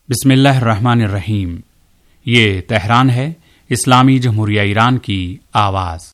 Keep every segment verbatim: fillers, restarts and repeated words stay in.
बिस्मिल्लाहिर्रहमानिर्रहीम। ये तेहरान है, इस्लामी जमहूरिया ईरान की आवाज़।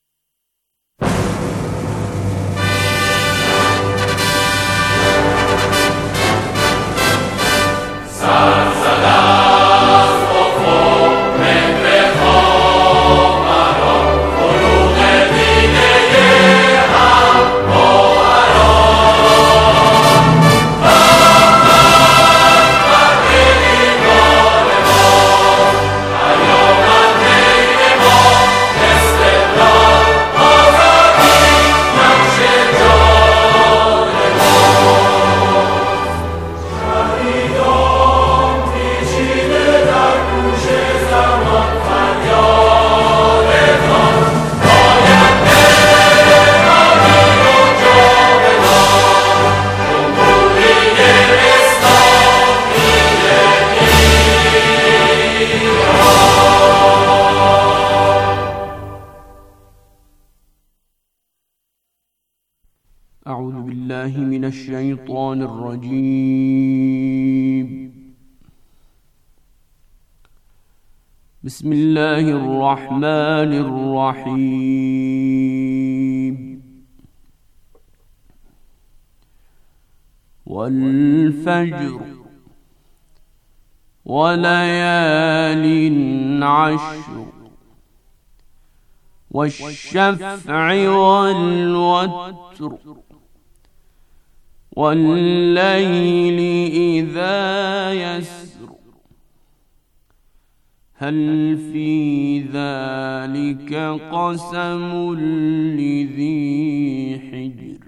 أعوذ بالله من الشيطان الرجيم. بسم الله الرحمن الرحيم. والفجر وليال عشر والشفع والوتر والليل إذا يسر هل في ذلك قسم لذي حجر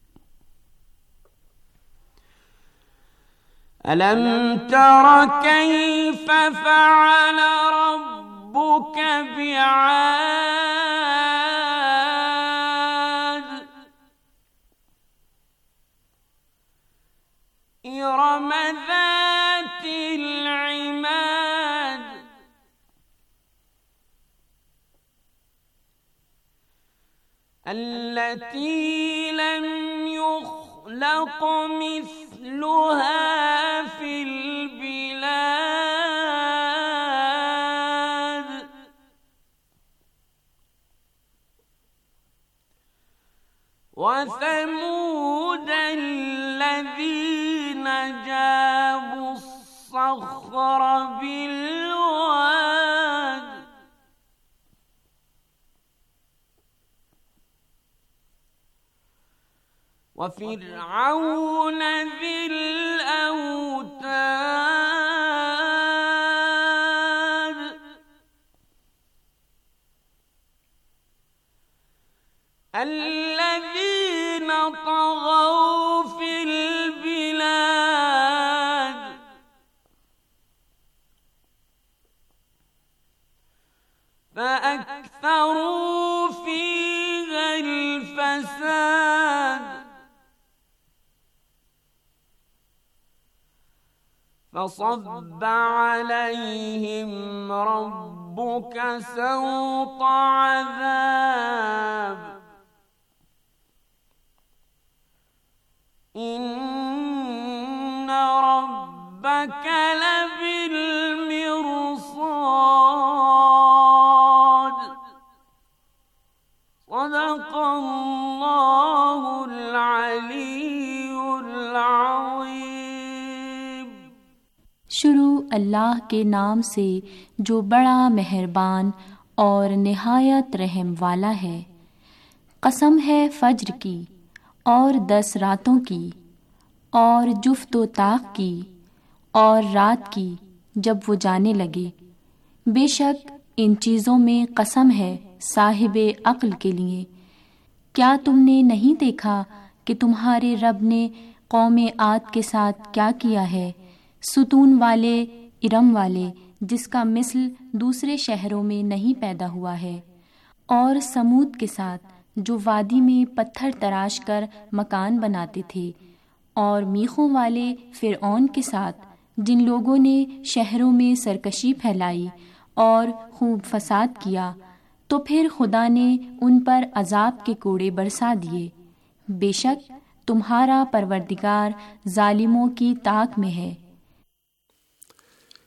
ألم تر كيف فعل ربك بعاد إرم ذات العماد التي لم يخلق مثلها في البلاد وثمود الذين جابوا الصخر بالواد وفرعون ذي الأوتاد الذين طغوا في البلاد فأكثروا فيها الفساد فصب عليهم ربك سوط عذاب إن ربك لبالمرصاد صدق الله العلي العظيم। शुरू अल्लाह के नाम से जो बड़ा मेहरबान और निहायत रहम वाला है। कसम है फज्र की और दस रातों की और जुफ्त व ताक़ की और रात की जब वो जाने लगे। बेशक इन चीज़ों में कसम है साहिबे अक्ल के लिए। क्या तुमने नहीं देखा कि तुम्हारे रब ने कौमे आद के साथ क्या किया है, सुतून वाले इरम वाले, जिसका मिसल दूसरे शहरों में नहीं पैदा हुआ है, और समूद के साथ जो वादी में पत्थर तराश कर मकान बनाते थे, और मीखों वाले फिरऔन के साथ जिन लोगों ने शहरों में सरकशी फैलाई और खूब फसाद किया, तो फिर खुदा ने उन पर अजाब के कोड़े बरसा दिए। बेशक तुम्हारा परवरदिगार जालिमों की ताक में है।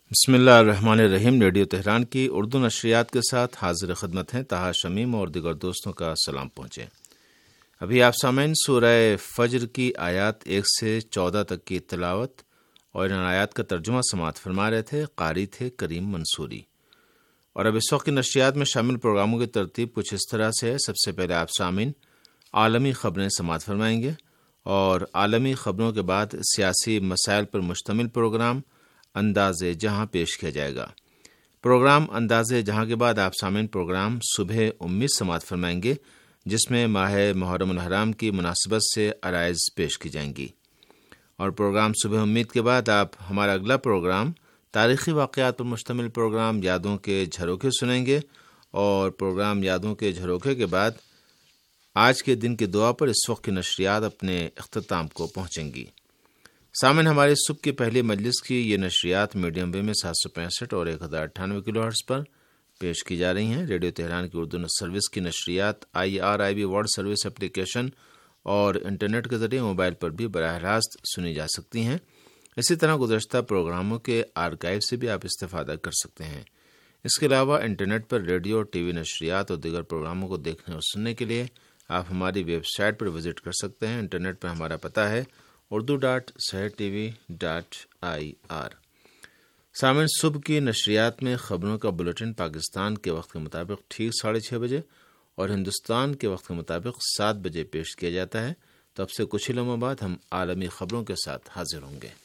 بسم اللہ الرحمن الرحیم۔ ریڈیو تہران کی اردو نشریات کے ساتھ حاضر خدمت ہیں طاہر شمیم اور دیگر دوستوں کا سلام پہنچے۔ ابھی آپ سامعین سورہ فجر کی آیات ایک سے چودہ تک کی تلاوت اور ان آیات کا ترجمہ سماعت فرما رہے تھے، قاری تھے کریم منصوری۔ اور اب اس وقت کی نشریات میں شامل پروگراموں کی ترتیب کچھ اس طرح سے ہے۔ سب سے پہلے آپ سامعین عالمی خبریں سماعت فرمائیں گے اور عالمی خبروں کے بعد سیاسی مسائل پر مشتمل پروگرام انداز جہاں پیش کیا جائے گا۔ پروگرام انداز جہاں کے بعد آپ سامعین پروگرام صبح امید سماعت فرمائیں گے، جس میں ماہ محرم الحرام کی مناسبت سے عرائض پیش کی جائیں گی۔ اور پروگرام صبح امید کے بعد آپ ہمارا اگلا پروگرام تاریخی واقعات پر مشتمل پروگرام یادوں کے جھروکے سنیں گے، اور پروگرام یادوں کے جھروکے کے بعد آج کے دن کی دعا پر اس وقت کی نشریات اپنے اختتام کو پہنچیں گی۔ سامعین، ہمارے صبح کی پہلی مجلس کی یہ نشریات میڈیم ویو میں سات سو پینسٹھ اور ایک ہزار اٹھانوے کلو ہرٹز پر پیش کی جا رہی ہیں۔ ریڈیو تہران کی اردو سروس کی نشریات I R I B world service application اور انٹرنیٹ کے ذریعے موبائل پر بھی براہ راست سنی جا سکتی ہیں۔ اسی طرح گزشتہ پروگراموں کے آرکائیو سے بھی آپ استفادہ کر سکتے ہیں۔ اس کے علاوہ انٹرنیٹ پر ریڈیو اور ٹی وی نشریات اور دیگر پروگراموں کو دیکھنے اور سننے کے لیے آپ ہماری ویب سائٹ پر وزٹ کر سکتے ہیں۔ انٹرنیٹ پر ہمارا پتہ ہے Urdu dot Sahar T V dot I R. سامعین، صبح کی نشریات میں خبروں کا بلیٹن پاکستان کے وقت کے مطابق ٹھیک ساڑھے چھ بجے اور ہندوستان کے وقت کے مطابق سات بجے پیش کیا جاتا ہے۔ تو اب سے کچھ ہی لمحوں بعد ہم عالمی خبروں کے ساتھ حاضر ہوں گے۔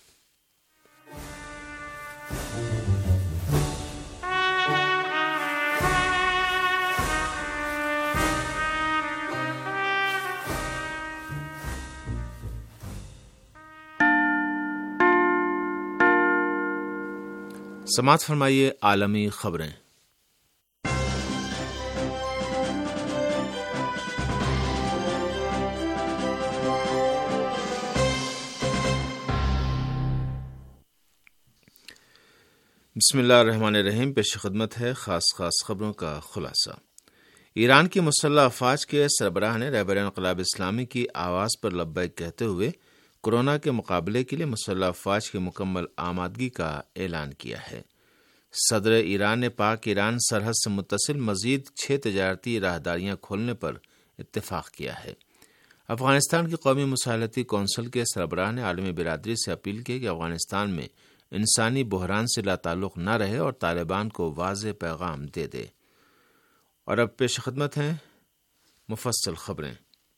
سماعت فرمائیے عالمی خبریں۔ بسم اللہ الرحمن الرحیم۔ پیش خدمت ہے خاص خاص خبروں کا خلاصہ۔ ایران کی مسلح افواج کے سربراہ نے رہبر انقلاب اسلامی کی آواز پر لبیک کہتے ہوئے کورونا کے مقابلے کے لیے مسلح افواج کی مکمل آمادگی کا اعلان کیا ہے۔ صدر ایران نے پاک ایران سرحد سے متصل مزید چھ تجارتی راہداریاں کھولنے پر اتفاق کیا ہے۔ افغانستان کی قومی مصالحتی کونسل کے سربراہ نے عالمی برادری سے اپیل کی کہ افغانستان میں انسانی بحران سے لا تعلق نہ رہے اور طالبان کو واضح پیغام دے دے۔ اور اب پیش خدمت ہیں مفصل خبریں۔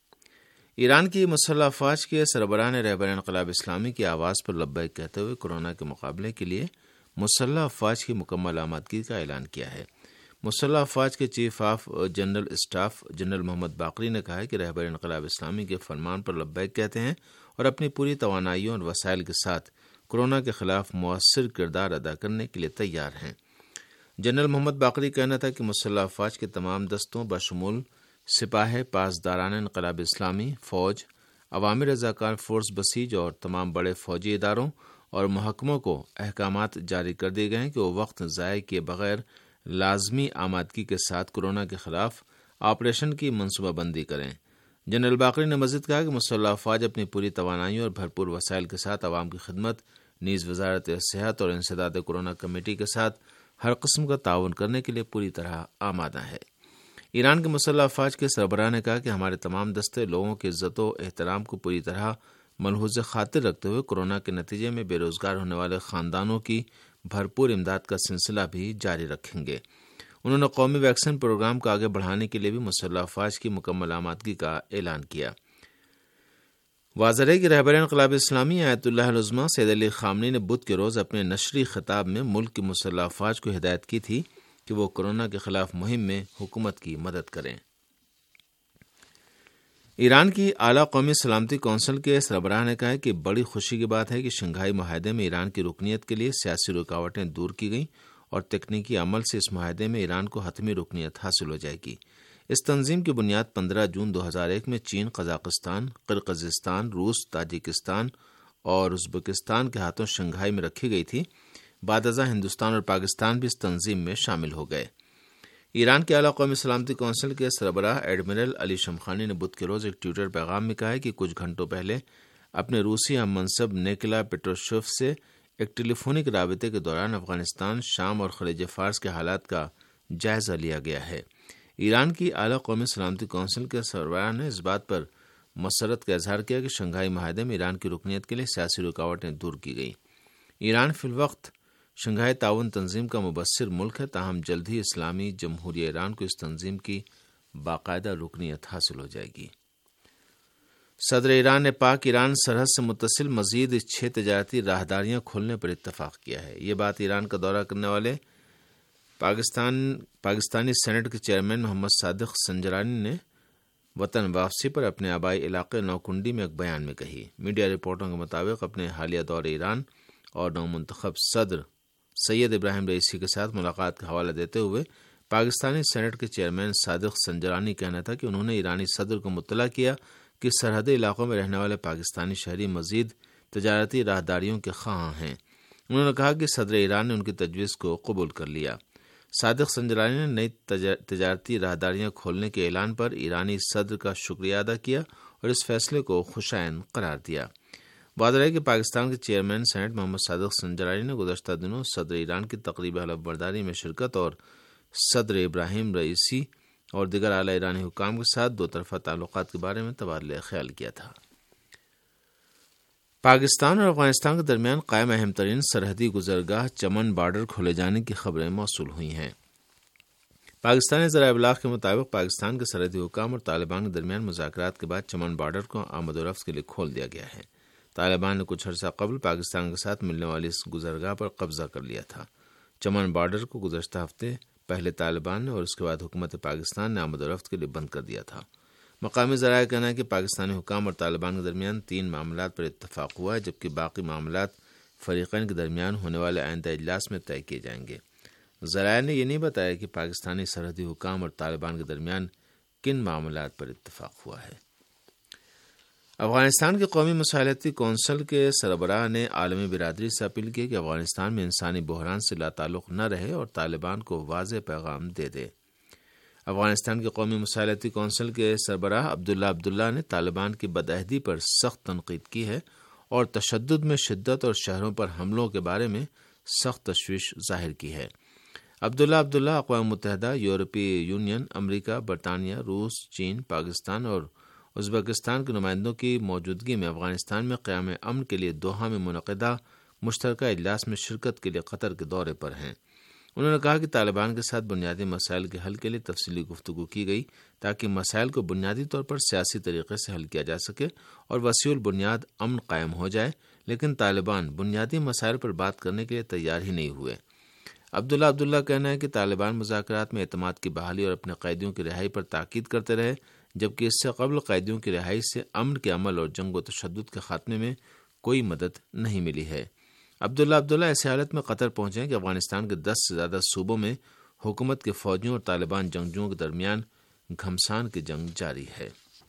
ایران کی مسلح افواج کے سربراہ نے رہبر انقلاب اسلامی کی آواز پر لبیک کہتے ہوئے کورونا کے مقابلے کے لیے مسلح افواج کی مکمل آمادگی کا اعلان کیا ہے۔ مسلح افواج کے chief of general staff general Mohammad Bagheri نے کہا ہے کہ رہبر انقلاب اسلامی کے فرمان پر لبیک کہتے ہیں اور اپنی پوری توانائیوں اور وسائل کے ساتھ کورونا کے خلاف مؤثر کردار ادا کرنے کے لیے تیار ہیں۔ جنرل محمد باقری کہنا تھا کہ مسلح افواج کے تمام دستوں بشمول سپاہ پاسداران انقلاب اسلامی، فوج، عوامی رضاکار فورس بسیج اور تمام بڑے فوجی اداروں اور محکموں کو احکامات جاری کر دیے گئے ہیں کہ وہ وقت ضائع کیے بغیر لازمی آمادگی کے ساتھ کورونا کے خلاف آپریشن کی منصوبہ بندی کریں۔ جنرل باقری نے مزید کہا کہ مسلح افواج اپنی پوری توانائیوں اور بھرپور وسائل کے ساتھ عوام کی خدمت نیز وزارت صحت اور انسداد کورونا کمیٹی کے ساتھ ہر قسم کا تعاون کرنے کے لیے پوری طرح آمادہ ہے۔ ایران کے مسلح افواج کے سربراہ نے کہا کہ ہمارے تمام دستے لوگوں کی عزت و احترام کو پوری طرح ملحوظ خاطر رکھتے ہوئے کورونا کے نتیجے میں بے روزگار ہونے والے خاندانوں کی بھرپور امداد کا سلسلہ بھی جاری رکھیں گے۔ انہوں نے قومی ویکسین پروگرام کو آگے بڑھانے کے لیے بھی مسلح افواج کی مکمل آمادگی کا اعلان کیا۔ واضح ہے کہ رہبر انقلاب اسلامی آیت اللہ العظمیٰ سید علی خامنی نے بدھ کے روز اپنے نشری خطاب میں ملک کی مسلح افواج کو ہدایت کی تھی کہ وہ کورونا کے خلاف مہم میں حکومت کی مدد کریں۔ ایران کی اعلیٰ قومی سلامتی کونسل کے سربراہ نے کہا ہے کہ بڑی خوشی کی بات ہے کہ شنگھائی معاہدے میں ایران کی رکنیت کے لیے سیاسی رکاوٹیں دور کی گئیں اور تکنیکی عمل سے اس معاہدے میں ایران کو حتمی رکنیت حاصل ہو جائے گی۔ اس تنظیم کی بنیاد پندرہ جون دو ہزار ایک میں چین، قزاقستان، قرقیزستان، روس، تاجکستان اور ازبکستان کے ہاتھوں شنگھائی میں رکھی گئی تھی۔ بعد ازاں ہندوستان اور پاکستان بھی اس تنظیم میں شامل ہو گئے۔ ایران کے اعلیٰ قومی سلامتی کونسل کے سربراہ ایڈمرل علی شمخانی نے بدھ کے روز ایک ٹویٹر پیغام میں کہا ہے کہ کچھ گھنٹوں پہلے اپنے روسی ہم منصب نیکلا پیٹروشیف سے ایک ٹیلی فونک رابطے کے دوران افغانستان، شام اور خلیج فارس کے حالات کا جائزہ لیا گیا ہے۔ ایران کی اعلیٰ قومی سلامتی کونسل کے سربراہ نے اس بات پر مسرت کا اظہار کیا کہ شنگھائی معاہدے میں ایران کی رکنیت کے لیے سیاسی رکاوٹیں دور کی گئی۔ ایران فی الوقت شنگھائی تعاون تنظیم کا مبصر ملک ہے، تاہم جلد ہی اسلامی جمہوریہ ایران کو اس تنظیم کی باقاعدہ رکنیت حاصل ہو جائے گی۔ صدر ایران نے پاک ایران سرحد سے متصل مزید چھ تجارتی راہداریاں کھولنے پر اتفاق کیا ہے۔ یہ بات ایران کا دورہ کرنے والے پاکستان پاکستانی سینٹ کے چیئرمین محمد صادق سنجرانی نے وطن واپسی پر اپنے آبائی علاقے نوکنڈی میں ایک بیان میں کہی۔ میڈیا رپورٹوں کے مطابق اپنے حالیہ دورے ایران اور نو منتخب صدر سید ابراہیم رئیسی کے ساتھ ملاقات کا حوالہ دیتے ہوئے پاکستانی سینٹ کے چیئرمین صادق سنجرانی کہنا تھا کہ انہوں نے ایرانی صدر کو مطلع کیا کہ سرحدی علاقوں میں رہنے والے پاکستانی شہری مزید تجارتی راہداریوں کے خواہاں ہیں۔ انہوں نے کہا کہ صدر ایران نے ان کی تجویز کو قبول کر لیا۔ صادق سنجرانی نے نئی تجارتی راہداریاں کھولنے کے اعلان پر ایرانی صدر کا شکریہ ادا کیا اور اس فیصلے کو خوشائند قرار دیا۔ واضح ہے کہ پاکستان کے چیئرمین سینٹ محمد صادق سنجرانی نے گزشتہ دنوں صدر ایران کی تقریبی حلف برداری میں شرکت اور صدر ابراہیم رئیسی اور دیگر اعلیٰ ایرانی حکام کے ساتھ دو طرفہ تعلقات کے بارے میں تبادلہ خیال کیا تھا۔ پاکستان اور افغانستان کے درمیان قائم اہم ترین سرحدی گزرگاہ چمن بارڈر کھولے جانے کی خبریں موصول ہوئی ہیں۔ پاکستانی ذرائع ابلاغ کے مطابق پاکستان کے سرحدی حکام اور طالبان کے درمیان مذاکرات کے بعد چمن بارڈر کو آمد و رفت کے لیے کھول دیا گیا ہے۔ طالبان نے کچھ عرصہ قبل پاکستان کے ساتھ ملنے والی اس گزرگاہ پر قبضہ کر لیا تھا۔ چمن بارڈر کو گزشتہ ہفتے پہلے طالبان نے اور اس کے بعد حکومت پاکستان نے آمد و رفت کے لیے بند کر دیا تھا۔ مقامی ذرائع کا کہنا ہے کہ پاکستانی حکام اور طالبان کے درمیان تین معاملات پر اتفاق ہوا ہے، جبکہ باقی معاملات فریقین کے درمیان ہونے والے آئندہ اجلاس میں طے کیے جائیں گے۔ ذرائع نے یہ نہیں بتایا کہ پاکستانی سرحدی حکام اور طالبان کے درمیان کن معاملات پر اتفاق ہوا ہے۔ افغانستان کے قومی مصالحتی کونسل کے سربراہ نے عالمی برادری سے اپیل کی کہ افغانستان میں انسانی بحران سے لا تعلق نہ رہے اور طالبان کو واضح پیغام دے دے۔ افغانستان کے قومی مصالحتی کونسل کے سربراہ عبداللہ عبداللہ نے طالبان کی بدعہدی پر سخت تنقید کی ہے اور تشدد میں شدت اور شہروں پر حملوں کے بارے میں سخت تشویش ظاہر کی ہے۔ عبداللہ عبداللہ اقوام متحدہ، یورپی یونین، امریکہ، برطانیہ، روس، چین، پاکستان اور ازبکستان کے نمائندوں کی موجودگی میں افغانستان میں قیام امن کے لیے دوحہ میں منعقدہ مشترکہ اجلاس میں شرکت کے لیے قطر کے دورے پر ہیں۔ انہوں نے کہا کہ طالبان کے ساتھ بنیادی مسائل کے حل کے لیے تفصیلی گفتگو کی گئی تاکہ مسائل کو بنیادی طور پر سیاسی طریقے سے حل کیا جا سکے اور وسیع البنیاد امن قائم ہو جائے، لیکن طالبان بنیادی مسائل پر بات کرنے کے لیے تیار ہی نہیں ہوئے۔ عبداللہ عبداللہ کہنا ہے کہ طالبان مذاکرات میں اعتماد کی بحالی اور اپنے قیدیوں کی رہائی پر تاکید کرتے رہے، جبکہ اس سے قبل قیدیوں کی رہائی سے امن کے عمل اور جنگ و تشدد کے خاتمے میں کوئی مدد نہیں ملی ہے۔ عبداللہ عبداللہ ایسی حالت میں قطر پہنچے کہ افغانستان کے دس سے زیادہ صوبوں میں حکومت کے فوجیوں اور طالبان جنگجوؤں کے درمیان گھمسان کی جنگ جاری ہے۔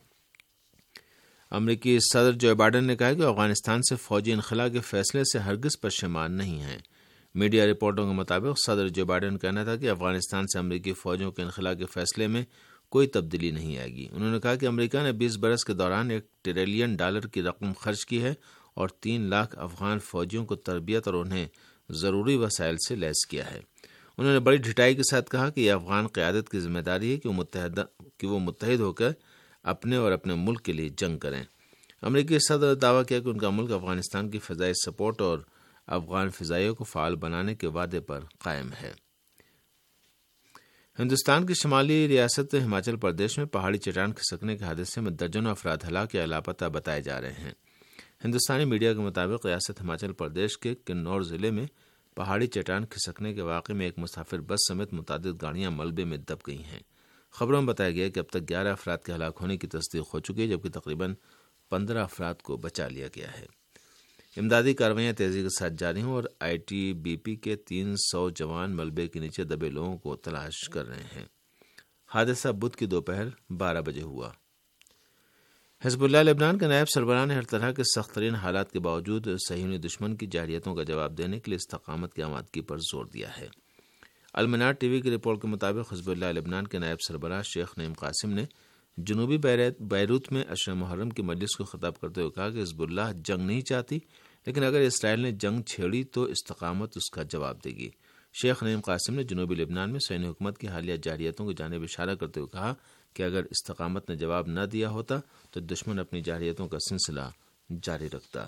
امریکی صدر جو بائیڈن نے کہا کہ افغانستان سے فوجی انخلا کے فیصلے سے ہرگز پشیمان نہیں ہیں۔ میڈیا رپورٹوں کے مطابق صدر جو بائیڈن کا کہنا تھا کہ افغانستان سے امریکی فوجوں کے انخلا کے فیصلے میں کوئی تبدیلی نہیں آئے گی۔ انہوں نے کہا کہ امریکہ نے بیس برس کے دوران ایک ٹریلین ڈالر کی رقم خرچ کی ہے اور تین لاکھ افغان فوجیوں کو تربیت اور انہیں ضروری وسائل سے لیس کیا ہے۔ انہوں نے بڑی ڈھٹائی کے ساتھ کہا کہ یہ افغان قیادت کی ذمہ داری ہے کہ وہ متحدہ کہ وہ متحد ہو کر اپنے اور اپنے ملک کے لیے جنگ کریں۔ امریکی صدر نے دعویٰ کیا کہ ان کا ملک افغانستان کی فضائی سپورٹ اور افغان فضائیوں کو فعال بنانے کے وعدے پر قائم ہے۔ ہندوستان کی شمالی ریاست ہماچل پردیش میں پہاڑی چٹان کھسکنے کے حادثے میں درجنوں افراد ہلاک یا لاپتہ بتائے جا رہے ہیں۔ ہندوستانی میڈیا کے مطابق ریاست ہماچل پردیش کے کنور ضلع میں پہاڑی چٹان کھسکنے کے واقعے میں ایک مسافر بس سمیت متعدد گاڑیاں ملبے میں دب گئی ہیں۔ خبروں میں بتایا گیا کہ اب تک گیارہ افراد کے ہلاک ہونے کی تصدیق ہو چکی ہے، جبکہ تقریباً پندرہ افراد کو بچا لیا گیا ہے۔ امدادی کارروائیاں تیزی کے ساتھ جاری ہیں اور آئی ٹی بی پی کے تین سو جوان ملبے کے نیچے دبے لوگوں کو تلاش کر رہے ہیں۔ حادثہ بدھ کی دوپہر بارہ بجے ہوا۔ حزب اللہ لبنان کے نائب سربراہ نے ہر طرح کے سخت ترین حالات کے باوجود صہیونی دشمن کی جارحیتوں کا جواب دینے کے لیے استقامت کی آمادگی پر زور دیا ہے۔ المنار ٹی وی کی رپورٹ کے مطابق حزب اللہ لبنان کے نائب سربراہ شیخ نعیم قاسم نے جنوبی بیروت میں عشر محرم کی مجلس کو خطاب کرتے ہوئے کہا کہ حزب اللہ جنگ نہیں چاہتی، لیکن اگر اسرائیل نے جنگ چھیڑی تو استقامت اس کا جواب دے گی۔ شیخ نعیم قاسم نے جنوبی لبنان میں صہیونی حکومت کی حالیہ جارحیتوں کی جانب اشارہ کرتے ہوئے کہا کہ اگر استقامت نے جواب نہ دیا ہوتا تو دشمن اپنی جارحیتوں کا سلسلہ جاری رکھتا۔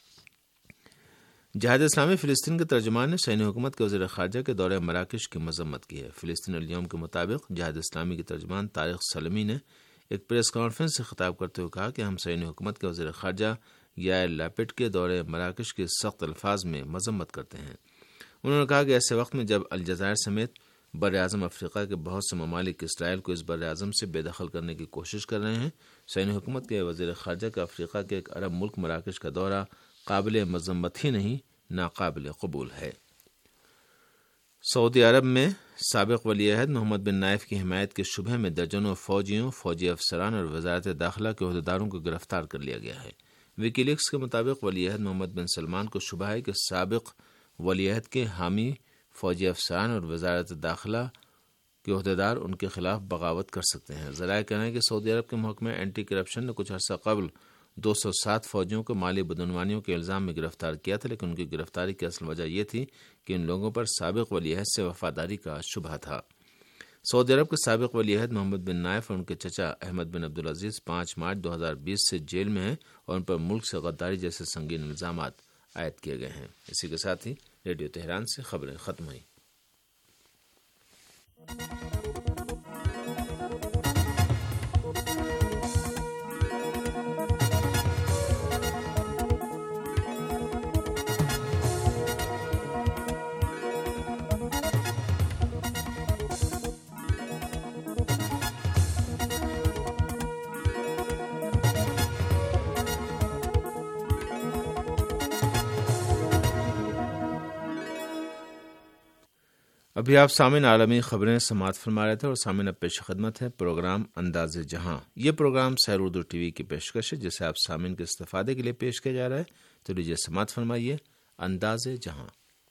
جہاد اسلامی فلسطین کے ترجمان نے صہیونی حکومت کے وزیر خارجہ کے دورہ مراکش کی مذمت کی ہے۔ فلسطین الیوم کے مطابق جہاد اسلامی کے ترجمان طارق سلمی نے ایک پریس کانفرنس سے خطاب کرتے ہوئے کہا کہ ہم صہیونی حکومت کے وزیر خارجہ یائر لیپڈ کے دورہ مراکش کے سخت الفاظ میں مذمت کرتے ہیں۔ انہوں نے کہا کہ ایسے وقت میں جب الجزائر سمیت بر اعظم افریقہ کے بہت سے ممالک اسرائیل کو اس بر اعظم سے بے دخل کرنے کی کوشش کر رہے ہیں، صہیونی حکومت کے وزیر خارجہ کا افریقہ کے ایک عرب ملک مراکش کا دورہ قابل مذمت ہی نہیں، ناقابل قبول ہے۔ سعودی عرب میں سابق ولی عہد محمد بن نائف کی حمایت کے شبہ میں درجنوں فوجیوں، فوجی افسران اور وزارت داخلہ کے عہدیداروں کو گرفتار کر لیا گیا ہے۔ ویکی لیکس کے مطابق ولی عہد محمد بن سلمان کو شبہ ہے کہ سابق ولی عہد کے حامی فوجی افسران اور وزارت داخلہ کے عہدیدار ان کے خلاف بغاوت کر سکتے ہیں۔ ذرائع کہنا ہے کہ سعودی عرب کے محکمہ اینٹی کرپشن نے کچھ عرصہ قبل دو سو سات فوجیوں کو مالی بدعنوانیوں کے الزام میں گرفتار کیا تھا، لیکن ان کی گرفتاری کی اصل وجہ یہ تھی کہ ان لوگوں پر سابق ولی عہد سے وفاداری کا شبہ تھا۔ سعودی عرب کے سابق ولی عہد محمد بن نائف اور ان کے چچا احمد بن عبدالعزیز پانچ مارچ دو ہزار بیس سے جیل میں ہیں اور ان پر ملک سے غداری جیسے سنگین الزامات عائد کیے گئے ہیں۔ اسی کے ساتھ ہی ریڈیو تہران سے خبریں ختم ہوئیں۔ ابھی آپ سامعین عالمی خبریں سماعت فرما رہے تھے اور سامعین اب پیش خدمت ہے پروگرام انداز جہاں۔ یہ پروگرام سیر اردو ٹی وی کی پیشکش ہے جسے آپ سامعین کے استفادے کے لیے پیش کیا جا رہا ہے، تو لیجیے سماعت فرمائیے انداز جہاں۔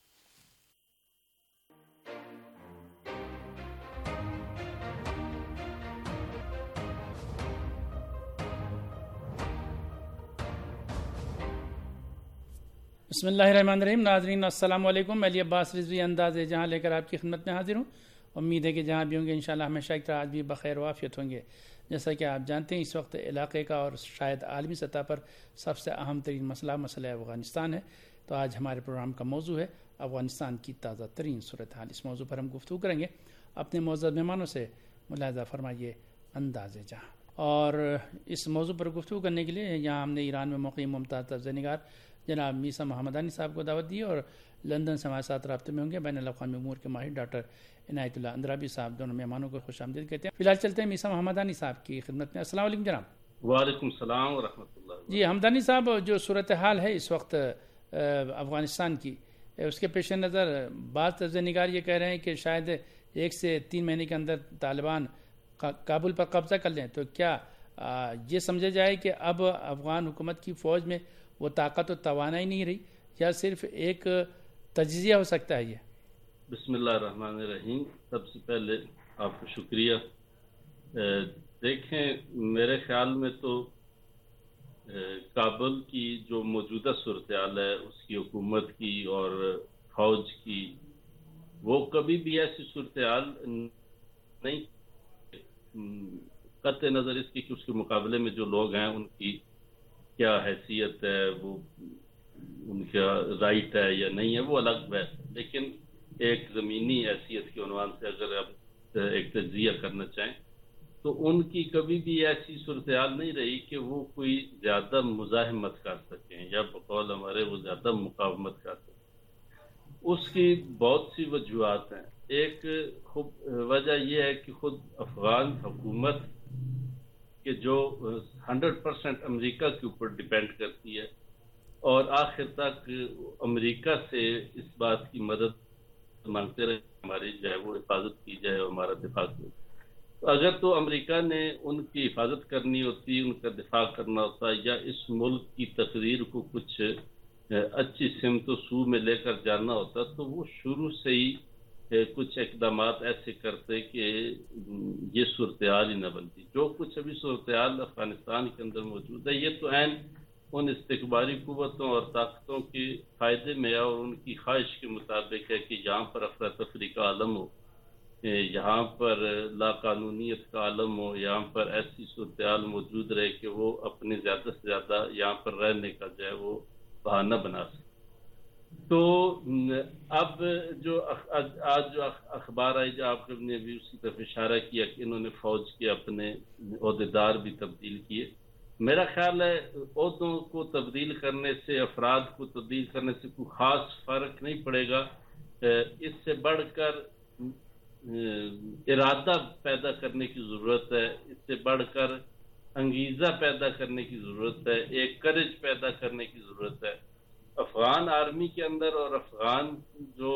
بسم اللہ الرحمن الرحیم۔ ناظرین السلام علیکم، میں علی عباس رضوی انداز جہاں لے کر آپ کی خدمت میں حاضر ہوں۔ امید ہے کہ جہاں بھی ہوں گے انشاءاللہ ہمیشہ ایک طرح آج بھی بخیر و عافیت ہوں گے۔ جیسا کہ آپ جانتے ہیں اس وقت علاقے کا اور شاید عالمی سطح پر سب سے اہم ترین مسئلہ مسئلہ افغانستان ہے، تو آج ہمارے پروگرام کا موضوع ہے افغانستان کی تازہ ترین صورتحال۔ اس موضوع پر ہم گفتگو کریں گے اپنے معزز مہمانوں سے۔ ملاحظہ فرمائیے انداز جہاں۔ اور اس موضوع پر گفتگو کرنے کے لیے یہاں ہم نے ایران میں مقیم ممتاز تبصرہ نگار جناب میسا محمدانی صاحب کو دعوت دی اور لندن سے ہمارے ساتھ رابطے میں ہوں گے بین الاقوامی امور کے ماہر ڈاکٹر عنایت اللہ اندرابی صاحب۔ دونوں مہمانوں کو خوش آمدید کہتے ہیں۔ فی الحال چلتے ہیں میسا محمدانی صاحب کی خدمت میں۔ السلام علیکم جناب۔ وعلیکم السلام ورحمۃ اللہ۔ جی حمدانی صاحب، جو صورتحال ہے اس وقت افغانستان کی، اس کے پیش نظر بعض تبصرہ نگار یہ کہہ رہے ہیں کہ شاید ایک سے تین مہینے کے اندر طالبان کابل پر قبضہ کر لیں، تو کیا یہ سمجھا جائے کہ اب افغان حکومت کی فوج میں وہ طاقت و توانائی نہیں رہی، یا صرف ایک تجزیہ ہو سکتا ہے یہ؟ بسم اللہ الرحمن الرحیم۔ سب سے پہلے آپ کو شکریہ۔ دیکھیں، میرے خیال میں تو کابل کی جو موجودہ صورتحال ہے اس کی حکومت کی اور فوج کی، وہ کبھی بھی ایسی صورتحال نہیں، قطع نظر اس کی کہ اس کے مقابلے میں جو لوگ ہیں ان کی کیا حیثیت ہے، وہ ان کا رائٹ ہے یا نہیں ہے، وہ الگ بات، لیکن ایک زمینی حیثیت کے عنوان سے اگر آپ ایک تجزیہ کرنا چاہیں تو ان کی کبھی بھی ایسی صورتحال نہیں رہی کہ وہ کوئی زیادہ مزاحمت کر سکیں یا بقول ہمارے وہ زیادہ مقاومت کر سکیں۔ اس کی بہت سی وجوہات ہیں۔ ایک وجہ یہ ہے کہ خود افغان حکومت کہ جو ہنڈریڈ پرسینٹ امریکہ کے اوپر ڈیپینڈ کرتی ہے اور آخر تک امریکہ سے اس بات کی مدد مانگتے رہے ہماری جو ہے وہ حفاظت کی جائے اور ہمارا دفاع کیا۔ اگر تو امریکہ نے ان کی حفاظت کرنی ہوتی، ان کا دفاع کرنا ہوتا، یا اس ملک کی تقریر کو کچھ اچھی سمت و سو میں لے کر جانا ہوتا، تو وہ شروع سے ہی کچھ اقدامات ایسے کرتے کہ یہ صورتحال ہی نہ بنتی۔ جو کچھ ابھی صورتحال افغانستان کے اندر موجود ہے، یہ تو عین ان استکباری قوتوں اور طاقتوں کے فائدے میں اور ان کی خواہش کے مطابق ہے کہ یہاں پر افراتفری کا عالم ہو، یہاں پر لا قانونیت کا عالم ہو، یہاں پر ایسی صورتحال موجود رہے کہ وہ اپنے زیادہ سے زیادہ یہاں پر رہنے کا جو ہے وہ بہانہ بنا سکے۔ تو اب جو آج جو اخبار آئی، جو آپ نے بھی اسی طرف اشارہ کیا کہ انہوں نے فوج کے اپنے عہدیدار بھی تبدیل کیے، میرا خیال ہے عہدوں کو تبدیل کرنے سے، افراد کو تبدیل کرنے سے کوئی خاص فرق نہیں پڑے گا، اس سے بڑھ کر ارادہ پیدا کرنے کی ضرورت ہے، اس سے بڑھ کر انگیزہ پیدا کرنے کی ضرورت ہے، ایک کرج پیدا کرنے کی ضرورت ہے۔ افغان آرمی کے اندر اور افغان جو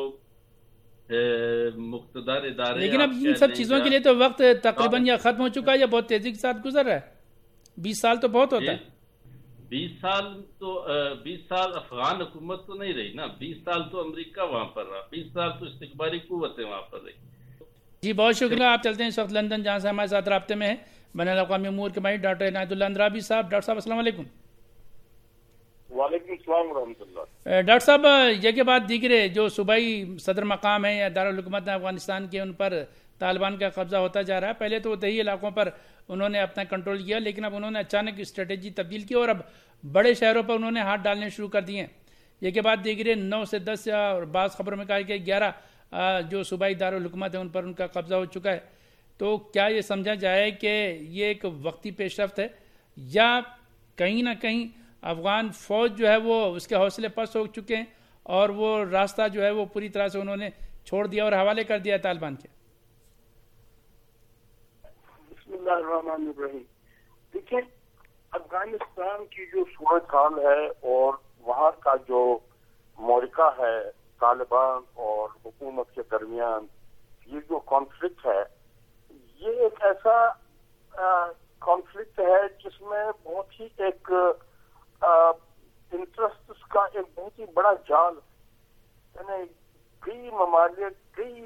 مقتدر ادارے، لیکن اب ان سب چیزوں کے لیے تو وقت تقریباً یا ختم ہو چکا ہے یا بہت تیزی کے ساتھ گزر رہا ہے۔ بیس سال تو بہت ہوتا ہے۔ بیس سال تو بیس سال افغان حکومت تو نہیں رہی نا، بیس سال تو امریکہ وہاں پر رہا، بیس سال تو استکباری قوتیں وہاں پر رہی۔ جی بہت شکریہ، آپ چلتے ہیں اس وقت لندن، جہاں سے ہمارے ساتھ رابطے میں ہیں بین الاقوامی امور کے ماہر ڈاکٹر عنایت اللہ اندرابی صاحب۔ ڈاکٹر صاحب السلام علیکم۔ وعلیکم السلام ورحمۃ اللہ۔ ڈاکٹر صاحب، یہ کے بعد دیگرے جو صوبائی صدر مقام ہیں یا دارالحکومت افغانستان کے، ان پر طالبان کا قبضہ ہوتا جا رہا ہے۔ پہلے تو وہ دیہی علاقوں پر انہوں نے اپنا کنٹرول کیا، لیکن اب انہوں نے اچانک اسٹریٹجی تبدیل کی اور اب بڑے شہروں پر انہوں نے ہاتھ ڈالنے شروع کر دیے ہیں۔ یہ کے بعد دیگرے نو سے دس اور بعض خبروں میں کہا کہ گیارہ جو صوبائی دارالحکومت ہیں ان پر ان کا قبضہ ہو چکا ہے۔ تو کیا یہ سمجھا جائے کہ یہ ایک وقتی پیش رفت ہے یا کہیں نہ کہیں افغان فوج جو ہے وہ اس کے حوصلے پست ہو چکے ہیں اور وہ راستہ جو ہے وہ پوری طرح سے انہوں نے چھوڑ دیا اور حوالے کر دیا طالبان کے؟ بسم اللہ الرحمن الرحیم۔ دیکھیں، افغانستان کی جو صورتحال ہے اور وہاں کا جو معرکہ ہے طالبان اور حکومت کے درمیان، یہ جو کانفلکٹ ہے، یہ ایک ایسا کانفلکٹ ہے جس میں بہت ہی ایک انٹرسٹ کا ایک بہت ہی بڑا جال، یعنی کئی ممالک، کئی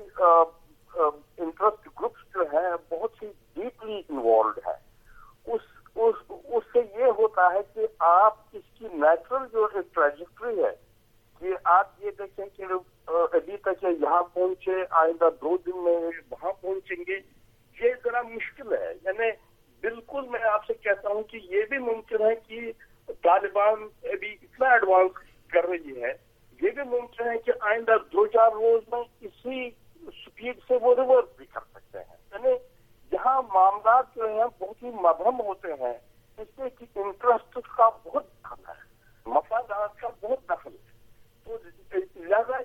انٹرسٹ گروپس جو ہیں بہت ہی ڈیپلی انوالوڈ ہے۔ اس اس اس سے یہ ہوتا ہے کہ آپ اس کی نیچرل جو ایک ٹریجیکٹری ہے کہ آپ یہ دیکھیں کہ ابھی تک یہاں پہنچے، آئندہ دو دن میں وہاں پہنچیں گے، یہ ذرا مشکل ہے۔ یعنی بالکل میں آپ سے کہتا ہوں کہ یہ بھی ممکن ہے کہ طالبان ابھی اتنا ایڈوانس کر رہی ہے، یہ بھی ممکن ہے کہ آئندہ دو چار روز میں اسی سپیڈ سے وہ ریورس بھی کر سکتے ہیں۔ یعنی یہاں معاملات جو ہیں بہت ہی مبہم ہوتے ہیں، اس میں کہ انٹرسٹ کا بہت دخل ہے، مفادات کا بہت دخل ہے، تو لہٰذا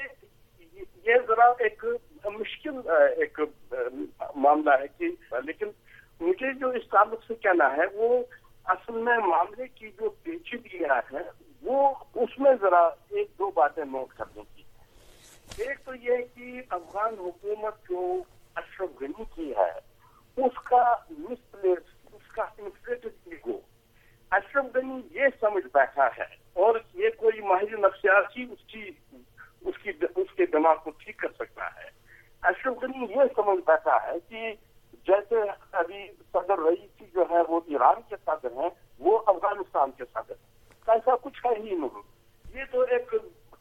یہ یہ ذرا ایک مشکل ایک معاملہ ہے کہ، لیکن مجھے جو اس تعلق سے کہنا ہے وہ اصل میں معاملے کی جو پیچیدگیاں ہیں وہ اس میں ذرا ایک دو باتیں نوٹ کرنے کی۔ ایک تو یہ کہ افغان حکومت جو اشرف غنی کی ہے اس کا مسپلیس، اس کا انفلیٹڈ ایگو، اشرف غنی یہ سمجھ بیٹھا ہے، اور یہ کوئی ماہر نفسیات ہی اس کی اس کی اس کے دماغ کو ٹھیک کر سکتا ہے۔ اشرف غنی یہ سمجھ بیٹھا ہے کہ جیسے ابھی صدر رئیسی جو ہے وہ ایران کے صدر ہیں، وہ افغانستان کے صدر ہیں، ایسا کچھ ہے ہی نہیں۔ یہ تو ایک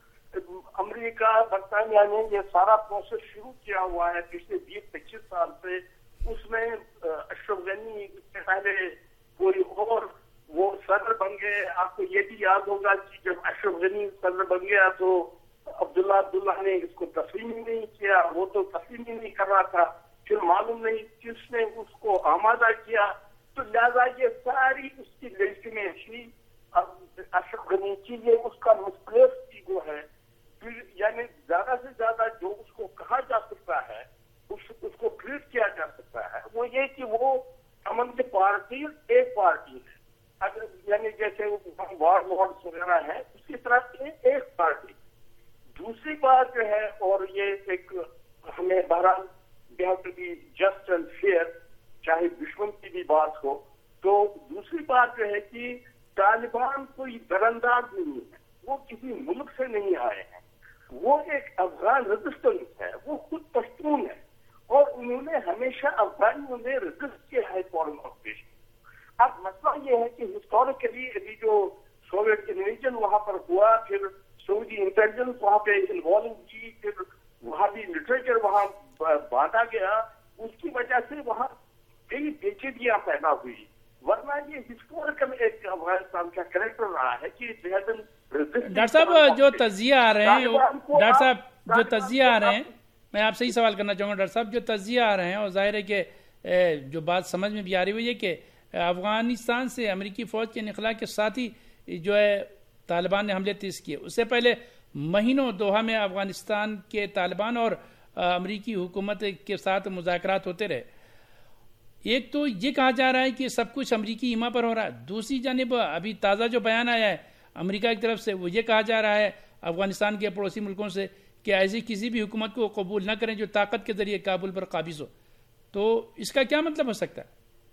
امریکہ، برطانیہ نے یہ سارا پروسیس شروع کیا ہوا ہے پچھلے بیس پچیس سال سے۔ اس میں اشرف غنی اس سے پہلے کوئی اور وہ صدر بن گئے۔ آپ کو یہ بھی یاد ہوگا کہ جب اشرف غنی صدر بن گیا تو عبداللہ عبداللہ نے اس کو تسلیم ہی نہیں کیا، وہ تو تسلیم ہی نہیں کر رہا تھا، پھر معلوم نہیں کس نے اس کو آمادہ کیا، تو لہذا یہ ساری اس کی لیجیٹیمیسی اشرف غنی کی، یہ اس کا مسپلیس ایگو ہے۔ یعنی زیادہ سے زیادہ جو اس کو کہا جا سکتا ہے، اس اس کو کریٹ کیا جا سکتا ہے، وہ یہ کہ وہ امن کی پارٹی ایک پارٹی ہے، اگر یعنی جیسے وار لارڈس وغیرہ ہے اسی طرح ایک پارٹی۔ دوسری بات جو ہے، اور یہ ایک ہمیں بہرحال we have to be just and fair، چاہے دشمن کی بھی بات ہو، تو دوسری بات جو ہے کہ طالبان کوئی درانداز نہیں ہے، وہ کسی ملک سے نہیں آئے ہیں، وہ ایک افغان ریزسٹنس ہے، وہ خود پشتون ہے، اور انہوں نے ہمیشہ افغانیوں نے ریزسٹ کیا ہے فارن آکوپیشن۔ اب مسئلہ یہ ہے کہ ہسٹوریکلی ابھی جو सोवियत इन्वेजन वहां पर हुआ, फिर सऊदी इंटेलिजेंस वहां पे इन्वॉल्व की, फिर वहां भी लिटरेचर वहां बांटा गया, उसकी वजह से वहां कई बेचैनियां पैदा हुई। वरना ये हिस्टोरिकल एक अफगानिस्तान का कैरेक्टर रहा है कि डॉक्टर साहब जो तजिया आ रहे हैं डॉक्टर साहब जो तजिया आ रहे हैं मैं आपसे ही सवाल करना चाहूँगा डॉक्टर साहब, जो तजिया आ रहे हैं और जाहिर है कि जो बात समझ में भी आ रही हुई है कि अफगानिस्तान से अमेरिकी फ़ौज के निकला के साथ ही जो है तालिबान ने हमले तेज किए। उससे पहले महीनों दोहा में अफगानिस्तान के तालिबान और अमेरिकी हुकूमत के साथ मुज़ाकरात होते रहे। एक तो ये कहा जा रहा है कि सब कुछ अमेरिकी ईमा पर हो रहा है, दूसरी जानिब अभी ताज़ा जो बयान आया है अमेरिका की तरफ से वो ये कहा जा रहा है अफगानिस्तान के पड़ोसी मुल्कों से कि ऐसी किसी भी हुकूमत को कबूल न करें जो ताकत के जरिए काबुल पर काबिज हो। तो इसका क्या मतलब हो सकता है?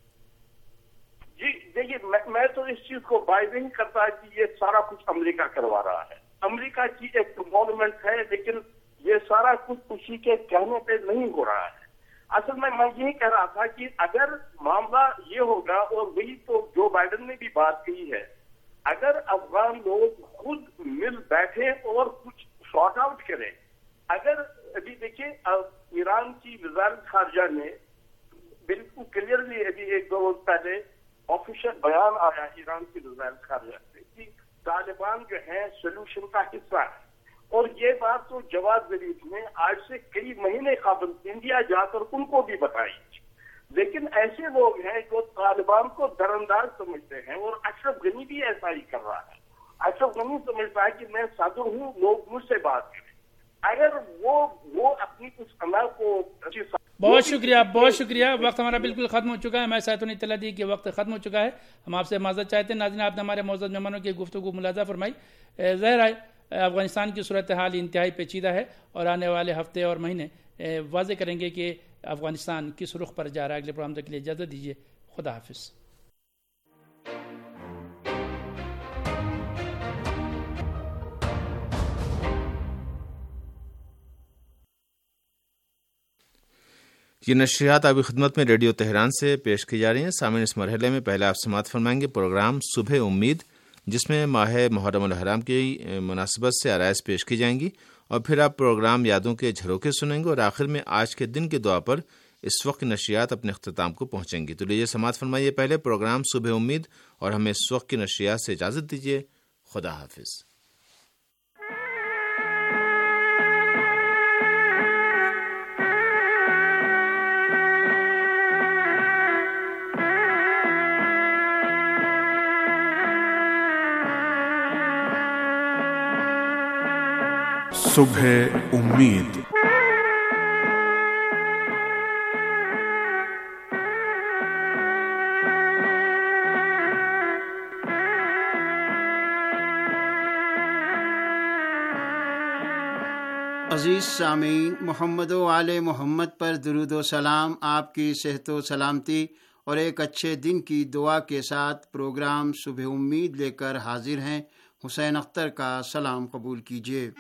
जी देखिए, मैं, मैं तो इस चीज को बाय नहीं करता कि ये सारा कुछ अमेरिका करवा रहा है। अमेरिका की एक इन्वॉल्वमेंट है, लेकिन ये सारा कुछ उसी के कहने पे नहीं हो रहा है। असल में मैं यही कह रहा था कि अगर मामला ये होगा, और वही तो जो बाइडेन ने भी बात कही है, अगर अफगान लोग खुद मिल बैठे और कुछ सॉर्ट आउट करें। अगर अभी देखिए ईरान की वज़ारत खारजा ने बिल्कुल क्लियरली अभी एक दो रोज पहले ऑफिशियल बयान आया ईरान की वज़ारत खारजा से कि तालिबान जो है सोल्यूशन का हिस्सा है। और ये बात तो जवाद ज़रीफ ने आज से कई महीने कबल इंडिया जाकर उनको भी बताई। लेकिन ऐसे लोग हैं जो तालिबान को दरअंदाज समझते हैं, और अशरफ गनी भी ऐसा ही कर रहा है। अशरफ गनी समझता है कि मैं साधु हूँ, लोग मुझसे बात करें। अगर वो वो अपनी उस अमल को बहुत शुक्रिया बहुत शुक्रिया वक्त हमारा बिल्कुल खत्म हो चुका है। मैं शायद उन्हें इत्तला दी कि वक्त खत्म हो चुका है। हम आपसे माजरत चाहते हैं। नाज़रीन, आपने हमारे मौजूद मेहमानों की गुफ्तगू मुलाजा फरमाई। ज़ाहिर है अफगानिस्तान की सूरत हाल इंतहाई पेचीदा है और आने वाले हफ्ते और महीने वाज़े करेंगे कि अफगानिस्तान किस रुख पर जा रहा है। अगले प्रोग्राम तक के लिए इजाज़त दीजिए। खुदा हाफिज़। ये नशरियात आपकी खिदमत में रेडियो तेहरान से पेश की जा रही हैं। सामने इस मरहले में पहले आप समात फरमाएंगे प्रोग्राम सुबह उम्मीद, जिसमें माह मुहर्रम अल हराम की मुनासिबत से आराइश पेश की जाएंगी, और फिर आप प्रोग्राम यादों के झरोखे सुनेंगे, और आखिर में आज के दिन की दुआ पर इस वक्त नशरियात अपने अख्ताम को पहुंचेंगी। तो लीजिए समात फरमाइए पहले प्रोग्राम सुबह उम्मीद, और हमें इस वक्त की नशरियात से इजाज़त दीजिए। खुदा हाफिज़। सुबह उम्मीद। अज़ीज़ सामीन, मोहम्मद व आले मोहम्मद पर दुरूद व सलाम, आपकी सेहत व सलामती और एक अच्छे दिन की दुआ के साथ प्रोग्राम सुबह उम्मीद लेकर हाजिर हैं। हुसैन अख्तर का सलाम कबूल कीजिए।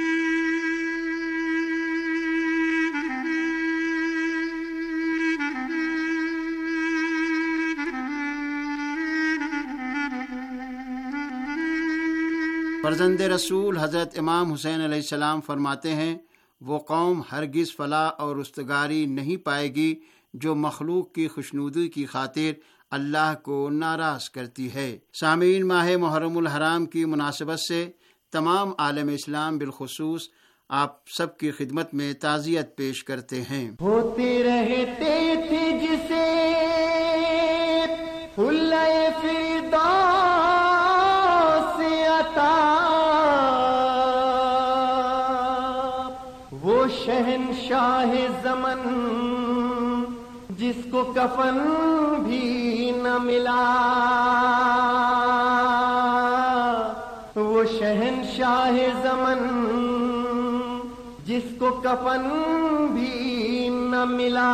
फर्जंद रसूल हज़रत इमाम हुसैन अलैहिस्सलाम फरमाते हैं, वो कौम हरगिज़ फलाह और रुस्तगारी नहीं पाएगी जो मखलूक की खुशनुदी की खातिर अल्लाह को नाराज़ करती है। सामीन, माह मुहर्रमुल हराम की मुनासिबत से तमाम आलम इस्लाम बिलखुसूस आप सबकी खिदमत में ताज़ियत पेश करते हैं। होते रहते थे जिसे हुल्लाए फिरदौस अता, वो शहंशाह ज़मन जिसको कफन भी न मिला, वो शहंशाह ज़मन जिसको कफन भी न मिला,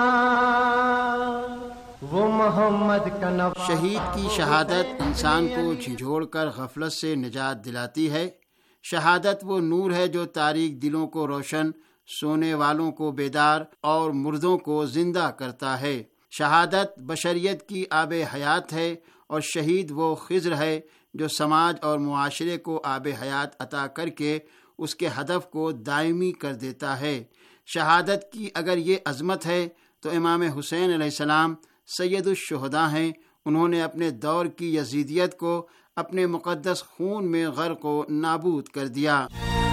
वो मोहम्मद का नवासा। शहीद की शहादत इंसान को झिझोड़ कर गफलत से निजात दिलाती है। शहादत वो नूर है जो तारीक दिलों को रोशन, सोने वालों को बेदार और मुर्दों को जिंदा करता है। शहादत बशरियत की आब हयात है اور شہید وہ خضر ہے جو سماج اور معاشرے کو آب حیات عطا کر کے اس کے ہدف کو دائمی کر دیتا ہے۔ شہادت کی اگر یہ عظمت ہے تو امام حسین علیہ السلام سید الشہداء ہیں۔ انہوں نے اپنے دور کی یزیدیت کو اپنے مقدس خون میں غرق و نابود کر دیا۔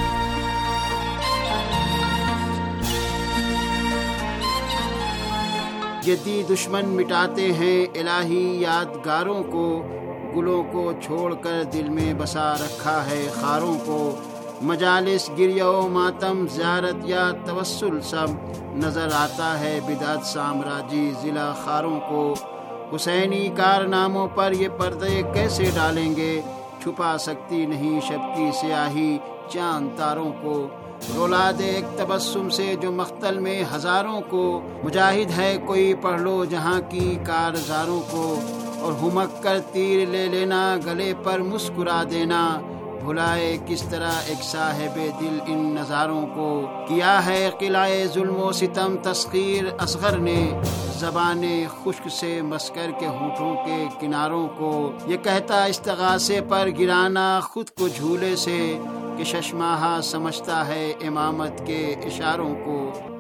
جدی دشمن مٹاتے ہیں الہی یادگاروں کو، گلوں کو چھوڑ کر دل میں بسا رکھا ہے خاروں کو۔ مجالس گریہ و ماتم زیارت یا توسل سب نظر آتا ہے بدعت سامراجی ضلع خاروں کو۔ حسینی کارناموں پر یہ پردے کیسے ڈالیں گے، چھپا سکتی نہیں شب کی سیاہی چاند تاروں کو۔ رولا دے ایک تبسم سے جو مقتل میں ہزاروں کو، مجاہد ہے کوئی پڑھ لو جہاں کی کارزاروں کو۔ اور ہمک کر تیر لے لینا گلے پر مسکرا دینا، بھلائے کس طرح ایک صاحب دل ان نظاروں کو۔ کیا ہے قلعہ ظلم و ستم تسخیر اصغر نے، زبان خشک سے مسکر کے ہونٹوں کے کناروں کو۔ یہ کہتا استغاثے پر گرانا خود کو جھولے سے، کہ ششماہا سمجھتا ہے امامت کے اشاروں کو۔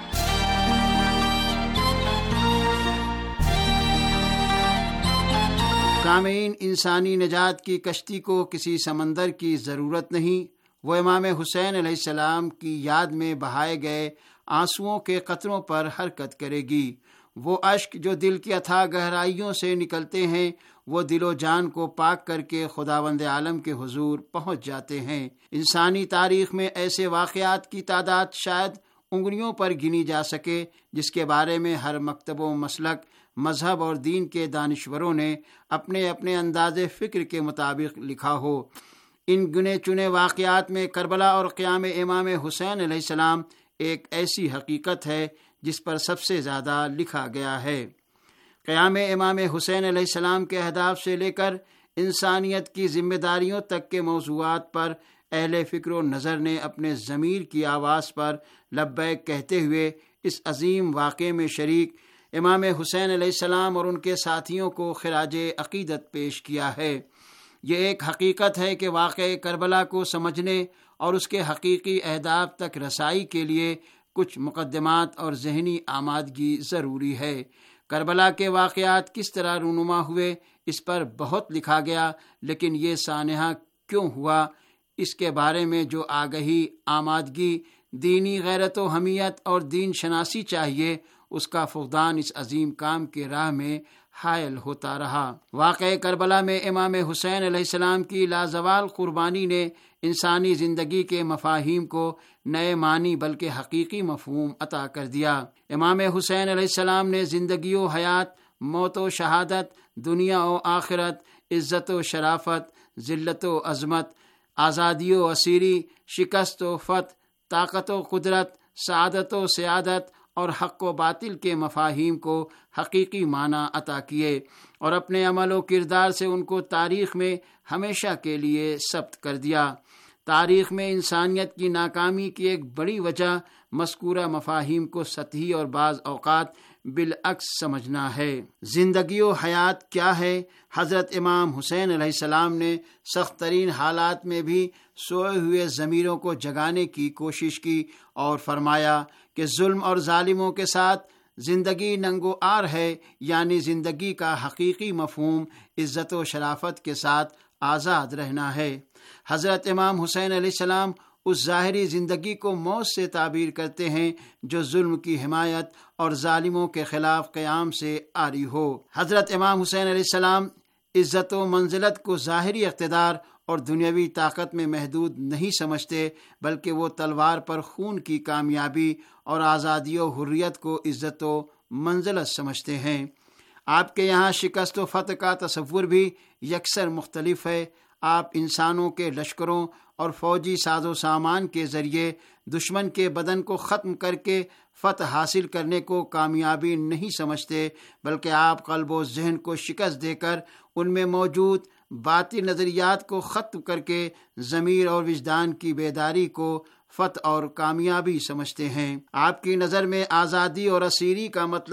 سامعین، انسانی نجات کی کشتی کو کسی سمندر کی ضرورت نہیں، وہ امام حسین علیہ السلام کی یاد میں بہائے گئے آنسوؤں کے قطروں پر حرکت کرے گی۔ وہ اشک جو دل کی اتھاہ گہرائیوں سے نکلتے ہیں، وہ دل و جان کو پاک کر کے خداوند عالم کے حضور پہنچ جاتے ہیں۔ انسانی تاریخ میں ایسے واقعات کی تعداد شاید انگلیوں پر گنی جا سکے جس کے بارے میں ہر مکتب و مسلک، مذہب اور دین کے دانشوروں نے اپنے اپنے انداز فکر کے مطابق لکھا ہو۔ ان گنے چنے واقعات میں کربلا اور قیام امام حسین علیہ السلام ایک ایسی حقیقت ہے جس پر سب سے زیادہ لکھا گیا ہے۔ قیام امام حسین علیہ السلام کے اہداف سے لے کر انسانیت کی ذمہ داریوں تک کے موضوعات پر اہل فکر و نظر نے اپنے ضمیر کی آواز پر لبیک کہتے ہوئے اس عظیم واقعے میں شریک امام حسین علیہ السلام اور ان کے ساتھیوں کو خراج عقیدت پیش کیا ہے۔ یہ ایک حقیقت ہے کہ واقعہ کربلا کو سمجھنے اور اس کے حقیقی اہداف تک رسائی کے لیے کچھ مقدمات اور ذہنی آمادگی ضروری ہے۔ کربلا کے واقعات کس طرح رونما ہوئے اس پر بہت لکھا گیا، لیکن یہ سانحہ کیوں ہوا، اس کے بارے میں جو آگہی، آمادگی، دینی غیرت و حمیت اور دین شناسی چاہیے، اس کا فقدان اس عظیم کام کے راہ میں حائل ہوتا رہا۔ واقعہ کربلا میں امام حسین علیہ السلام کی لازوال قربانی نے انسانی زندگی کے مفاہیم کو نئے معنی بلکہ حقیقی مفہوم عطا کر دیا۔ امام حسین علیہ السلام نے زندگی و حیات، موت و شہادت، دنیا و آخرت، عزت و شرافت، ذلت و عظمت، آزادی و اسیری، شکست و فتح، طاقت و قدرت، سعادت و سیادت اور حق و باطل کے مفاہیم کو حقیقی معنی عطا کیے اور اپنے عمل و کردار سے ان کو تاریخ میں ہمیشہ کے لیے ثبت کر دیا۔ تاریخ میں انسانیت کی ناکامی کی ایک بڑی وجہ مذکورہ مفاہیم کو سطحی اور بعض اوقات بالعکس سمجھنا ہے۔ زندگی و حیات کیا ہے؟ حضرت امام حسین علیہ السلام نے سخت ترین حالات میں بھی سوئے ہوئے ضمیروں کو جگانے کی کوشش کی اور فرمایا کہ ظلم اور ظالموں کے ساتھ زندگی ننگو آر ہے، یعنی زندگی کا حقیقی مفہوم عزت و شرافت کے ساتھ آزاد رہنا ہے۔ حضرت امام حسین علیہ السلام اس ظاہری زندگی کو موت سے تعبیر کرتے ہیں جو ظلم کی حمایت اور ظالموں کے خلاف قیام سے آری ہو۔ حضرت امام حسین علیہ السلام عزت و منزلت کو ظاہری اقتدار اور دنیاوی طاقت میں محدود نہیں سمجھتے، بلکہ وہ تلوار پر خون کی کامیابی اور آزادی و حریت کو عزت و منزلت سمجھتے ہیں۔ آپ کے یہاں شکست و فتح کا تصور بھی یکسر مختلف ہے۔ آپ انسانوں کے لشکروں اور فوجی ساز و سامان کے ذریعے دشمن کے بدن کو ختم کر کے فتح حاصل کرنے کو کامیابی نہیں سمجھتے، بلکہ آپ قلب و ذہن کو شکست دے کر ان میں موجود باطل نظریات کو ختم کر کے ضمیر اور وجدان کی بیداری کو فتح اور کامیابی سمجھتے ہیں۔ آپ کی نظر میں آزادی اور اسیری کا مطلب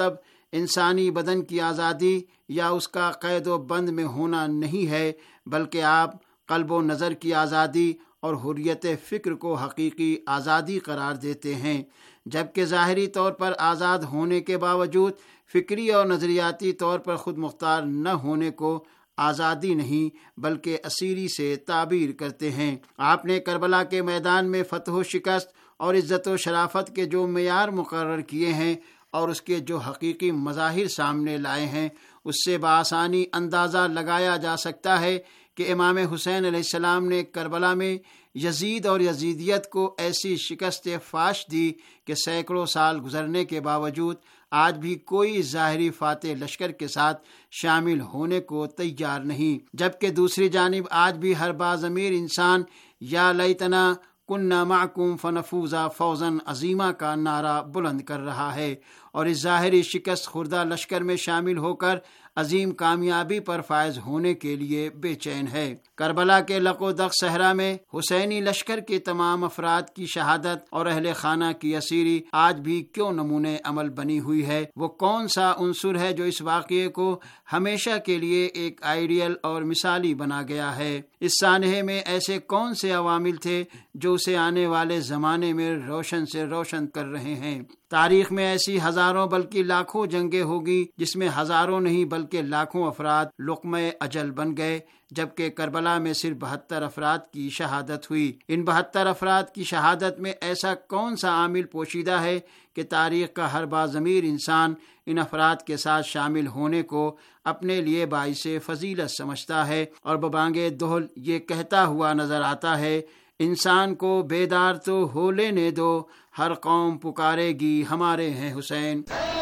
انسانی بدن کی آزادی یا اس کا قید و بند میں ہونا نہیں ہے، بلکہ آپ قلب و نظر کی آزادی اور حریت فکر کو حقیقی آزادی قرار دیتے ہیں، جبکہ ظاہری طور پر آزاد ہونے کے باوجود فکری اور نظریاتی طور پر خود مختار نہ ہونے کو آزادی نہیں بلکہ اسیری سے تعبیر کرتے ہیں۔ آپ نے کربلا کے میدان میں فتح و شکست اور عزت و شرافت کے جو معیار مقرر کیے ہیں اور اس کے جو حقیقی مظاہر سامنے لائے ہیں، اس سے بآسانی اندازہ لگایا جا سکتا ہے کہ امام حسین علیہ السلام نے کربلا میں یزید اور یزیدیت کو ایسی شکست فاش دی کہ سینکڑوں سال گزرنے کے باوجود آج بھی کوئی ظاہری فاتح لشکر کے ساتھ شامل ہونے کو تیار نہیں، جبکہ دوسری جانب آج بھی ہر باضمیر انسان یا لیتنا کننا معکم فنفوزا فوزا عظیمہ کا نعرہ بلند کر رہا ہے اور اس ظاہری شکست خوردہ لشکر میں شامل ہو کر عظیم کامیابی پر فائز ہونے کے لیے بے چین ہے۔ کربلا کے لق و دق صحرا میں حسینی لشکر کے تمام افراد کی شہادت اور اہل خانہ کی اسیری آج بھی کیوں نمونے عمل بنی ہوئی ہے؟ وہ کون سا عنصر ہے جو اس واقعے کو ہمیشہ کے لیے ایک آئیڈیل اور مثالی بنا گیا ہے؟ اس سانحے میں ایسے کون سے عوامل تھے جو اسے آنے والے زمانے میں روشن سے روشن کر رہے ہیں؟ تاریخ میں ایسی ہزاروں بلکہ لاکھوں جنگیں ہوگی جس میں ہزاروں نہیں بلکہ لاکھوں افراد لقمہ اجل بن گئے، جبکہ کربلا میں صرف بہتر افراد کی شہادت ہوئی۔ ان بہتر افراد کی شہادت میں ایسا کون سا عامل پوشیدہ ہے کہ تاریخ کا ہر باضمیر انسان ان افراد کے ساتھ شامل ہونے کو اپنے لیے باعث فضیلت سمجھتا ہے اور ببانگِ دہل یہ کہتا ہوا نظر آتا ہے، انسان کو بیدار تو ہو لینے دو، ہر قوم پکارے گی ہمارے ہیں حسین۔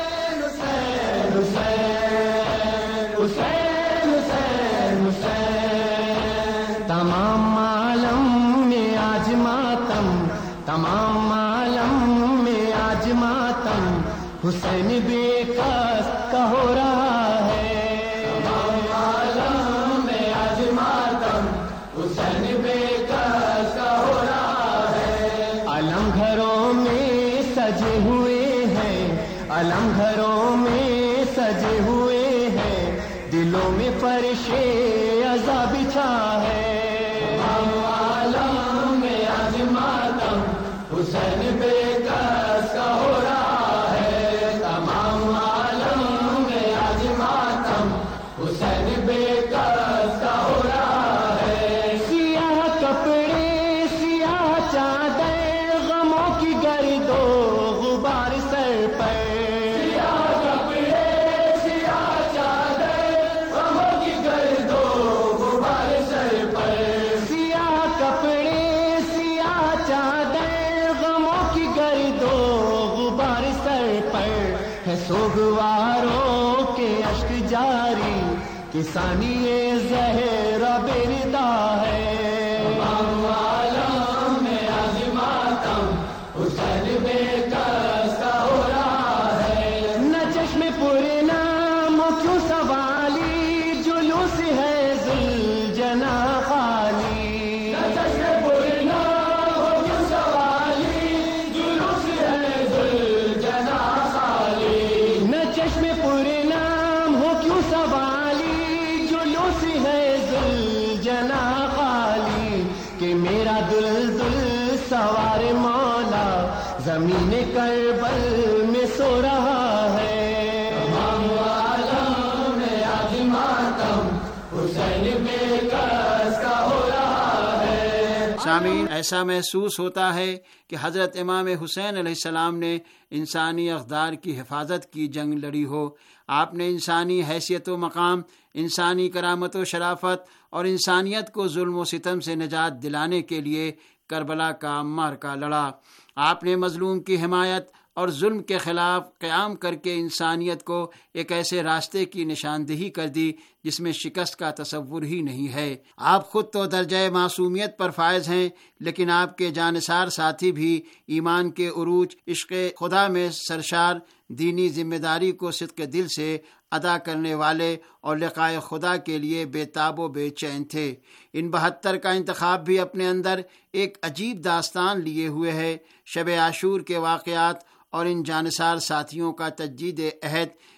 تمام عالم میں آج ماتم، تمام عالم میں آج ماتم، حسین بے کس کا ہو رہا ہے۔ تمام عالم میں آج ماتم، حسین بے کس کا ہو رہا ہے۔ علم گھروں میں سجے ہوئے ہیں، علم گھروں میں سجے ہوئے ہیں، دلوں میں فرش عزا بچھا ہے۔ تمام عالم میں آج ماتم، حسین بے کس کا ہو رہا ہے۔ تمام عالم میں آج ماتم، حسین بے کس کا ہو رہا ہے۔ سیاہ کپڑے سیاہ چادر، غموں کی گرد و غبار سر پر، سوگواروں کے اشک جاری، کسانی زہرا بردا ہے۔ تمام عالم میں آج ماتم، حسین بے کس کا ہو رہا ہے۔ نہ چشم پورے نام کیوں سوالی، جلوس ہے ذوالجنا خالی۔ نہ چشم پورے نام کیوں سوالی، جلوس ہے ذوالجنا خالی۔ نہ چشم پورے نام ہو کیوں سوالی، جلوس ہے ذوالجنا خالی۔ کہ میرا دلدل سوار مولا زمین کربل میں سو رہا ہے۔ تمام عالم میں آج ماتم، حسین بے کس کا ہو رہا ہے۔ سامعین، ایسا محسوس ہوتا ہے کہ حضرت امام حسین علیہ السلام نے انسانی اقدار کی حفاظت کی جنگ لڑی ہو۔ آپ نے انسانی حیثیت و مقام، انسانی کرامت و شرافت اور انسانیت کو ظلم و ستم سے نجات دلانے کے لیے کربلا کا معرکہ لڑا۔ آپ نے مظلوم کی حمایت اور ظلم کے خلاف قیام کر کے انسانیت کو ایک ایسے راستے کی نشاندہی کر دی جس میں شکست کا تصور ہی نہیں ہے۔ آپ خود تو درجہ معصومیت پر فائز ہیں، لیکن آپ کے جانثار ساتھی بھی ایمان کے عروج، عشق خدا میں سرشار، دینی ذمہ داری کو صدق دل سے ادا کرنے والے اور لقائے خدا کے لیے بے تاب و بے چین تھے۔ ان بہتر کا انتخاب بھی اپنے اندر ایک عجیب داستان لیے ہوئے ہے۔ شب عاشور کے واقعات اور ان جانثار ساتھیوں کا تجدید عہد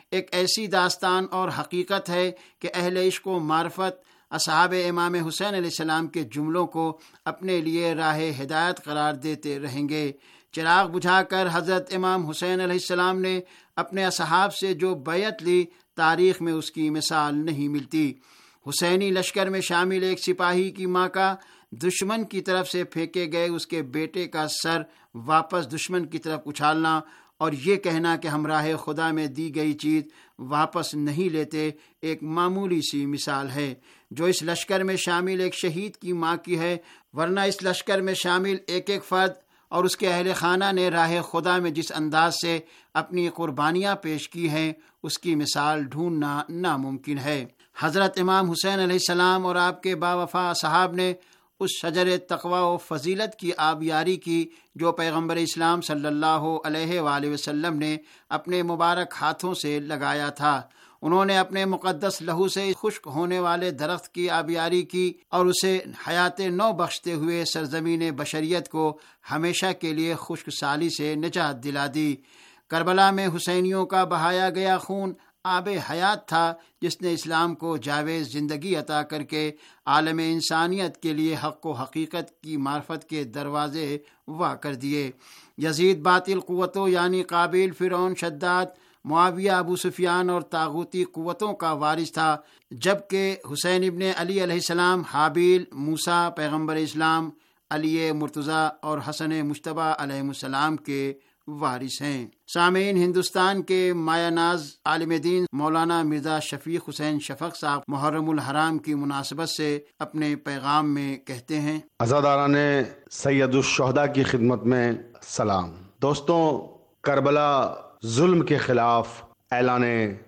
ایک ایسی داستان اور حقیقت ہے کہ اہل عشق و معرفت اصحاب امام حسین علیہ السلام کے جملوں کو اپنے لیے راہ ہدایت قرار دیتے رہیں گے۔ چراغ بجھا کر حضرت امام حسین علیہ السلام نے اپنے اصحاب سے جو بیعت لی، تاریخ میں اس کی مثال نہیں ملتی۔ حسینی لشکر میں شامل ایک سپاہی کی ماں کا دشمن کی طرف سے پھینکے گئے اس کے بیٹے کا سر واپس دشمن کی طرف اچھالنا اور یہ کہنا کہ ہم راہ خدا میں دی گئی چیز واپس نہیں لیتے، ایک معمولی سی مثال ہے جو اس لشکر میں شامل ایک شہید کی ماں کی ہے، ورنہ اس لشکر میں شامل ایک ایک فرد اور اس کے اہل خانہ نے راہ خدا میں جس انداز سے اپنی قربانیاں پیش کی ہیں اس کی مثال ڈھونڈنا ناممکن ہے۔ حضرت امام حسین علیہ السلام اور آپ کے باوفا صحاب نے اس شجر تقوی و فضیلت کی آبیاری کی جو پیغمبر اسلام صلی اللہ علیہ وآلہ وسلم نے اپنے مبارک ہاتھوں سے لگایا تھا۔ انہوں نے اپنے مقدس لہو سے خشک ہونے والے درخت کی آبیاری کی اور اسے حیات نو بخشتے ہوئے سرزمین بشریت کو ہمیشہ کے لیے خشک سالی سے نجات دلا دی۔ کربلا میں حسینیوں کا بہایا گیا خون آب حیات تھا جس نے اسلام کو جاوید زندگی عطا کر کے عالم انسانیت کے لیے حق و حقیقت کی معرفت کے دروازے وا کر دیے۔ یزید باطل قوتوں یعنی قابل، فرعون، شداد، معاویہ، ابو سفیان اور طاغوتی قوتوں کا وارث تھا، جبکہ حسین ابن علی علیہ السلام حابیل، موسیٰ پیغمبر اسلام، علی مرتضیٰ اور حسن مجتبیٰ علیہ السلام کے وارث ہیں۔ سامعین، ہندوستان کے مایہ ناز عالم دین مولانا مرزا شفیق حسین شفق صاحب محرم الحرام کی مناسبت سے اپنے پیغام میں کہتے ہیں: عزاداران سید الشہداء کی خدمت میں سلام۔ دوستوں، کربلا ظلم کے خلاف اعلان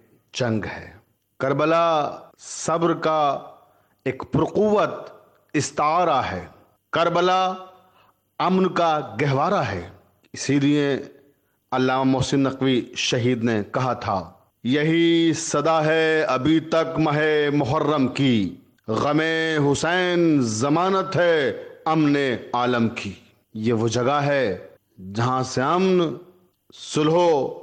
جنگ ہے۔ کربلا صبر کا ایک پرقوت استعارہ ہے۔ کربلا امن کا گہوارہ ہے۔ اسی لیے علامہ محسن نقوی شہید نے کہا تھا، یہی صدا ہے ابھی تک ماہ محرم کی، غم حسین ضمانت ہے امن عالم کی۔ یہ وہ جگہ ہے جہاں سے امن، صلح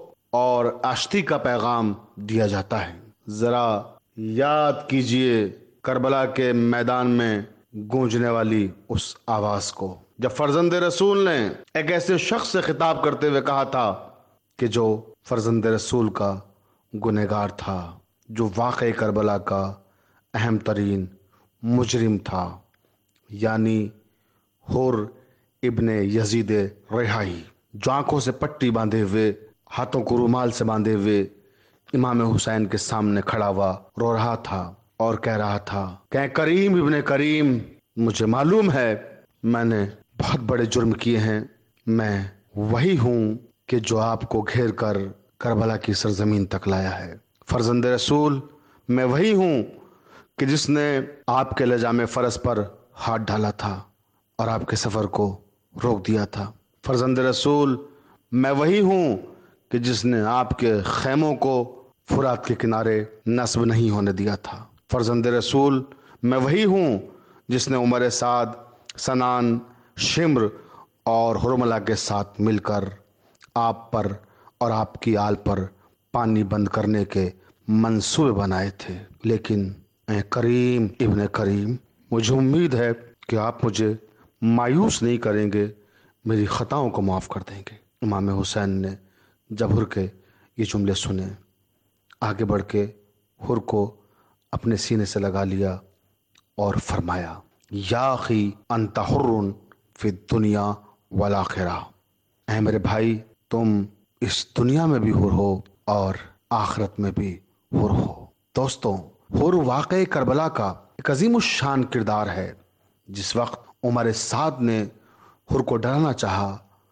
اور آشتی کا پیغام دیا جاتا ہے۔ ذرا یاد کیجئے کربلا کے میدان میں گونجنے والی اس آواز کو، جب فرزند رسول نے ایک ایسے شخص سے خطاب کرتے ہوئے کہا تھا کہ جو فرزند رسول کا گنہگار تھا، جو واقعی کربلا کا اہم ترین مجرم تھا، یعنی حر ابن یزید ریحائی، جو آنکھوں سے پٹی باندھے ہوئے، ہاتھوں کو رومال سے باندھے ہوئے امام حسین کے سامنے کھڑا ہوا رو رہا تھا اور کہہ رہا تھا کہ کریم ابن کریم، مجھے معلوم ہے میں نے بہت بڑے جرم کیے ہیں، میں وہی ہوں کہ جو آپ کو گھیر کر کربلا کی سرزمین تک لایا ہے۔ فرزند رسول، میں وہی ہوں کہ جس نے آپ کے لجام فرس پر ہاتھ ڈالا تھا اور آپ کے سفر کو روک دیا تھا۔ فرزند رسول، میں وہی ہوں کہ جس نے آپ کے خیموں کو فرات کے کنارے نصب نہیں ہونے دیا تھا۔ فرزند رسول، میں وہی ہوں جس نے عمر سعد، سنان، شمر اور ہرملہ کے ساتھ مل کر آپ پر اور آپ کی آل پر پانی بند کرنے کے منصوبے بنائے تھے۔ لیکن اے کریم ابن کریم، مجھے امید ہے کہ آپ مجھے مایوس نہیں کریں گے، میری خطاؤں کو معاف کر دیں گے۔ امام حسین نے جب حر کے یہ جملے سنے، آگے بڑھ کے حر کو اپنے سینے سے لگا لیا اور فرمایا، یا اخی انت حر فی الدنیا والآخرہ، اے میرے بھائی تم اس دنیا میں بھی حر ہو اور آخرت میں بھی حر ہو۔ دوستوں، حر واقعی کربلا کا ایک عظیم الشان کردار ہے۔ جس وقت عمر سعد نے حر کو ڈرانا چاہا،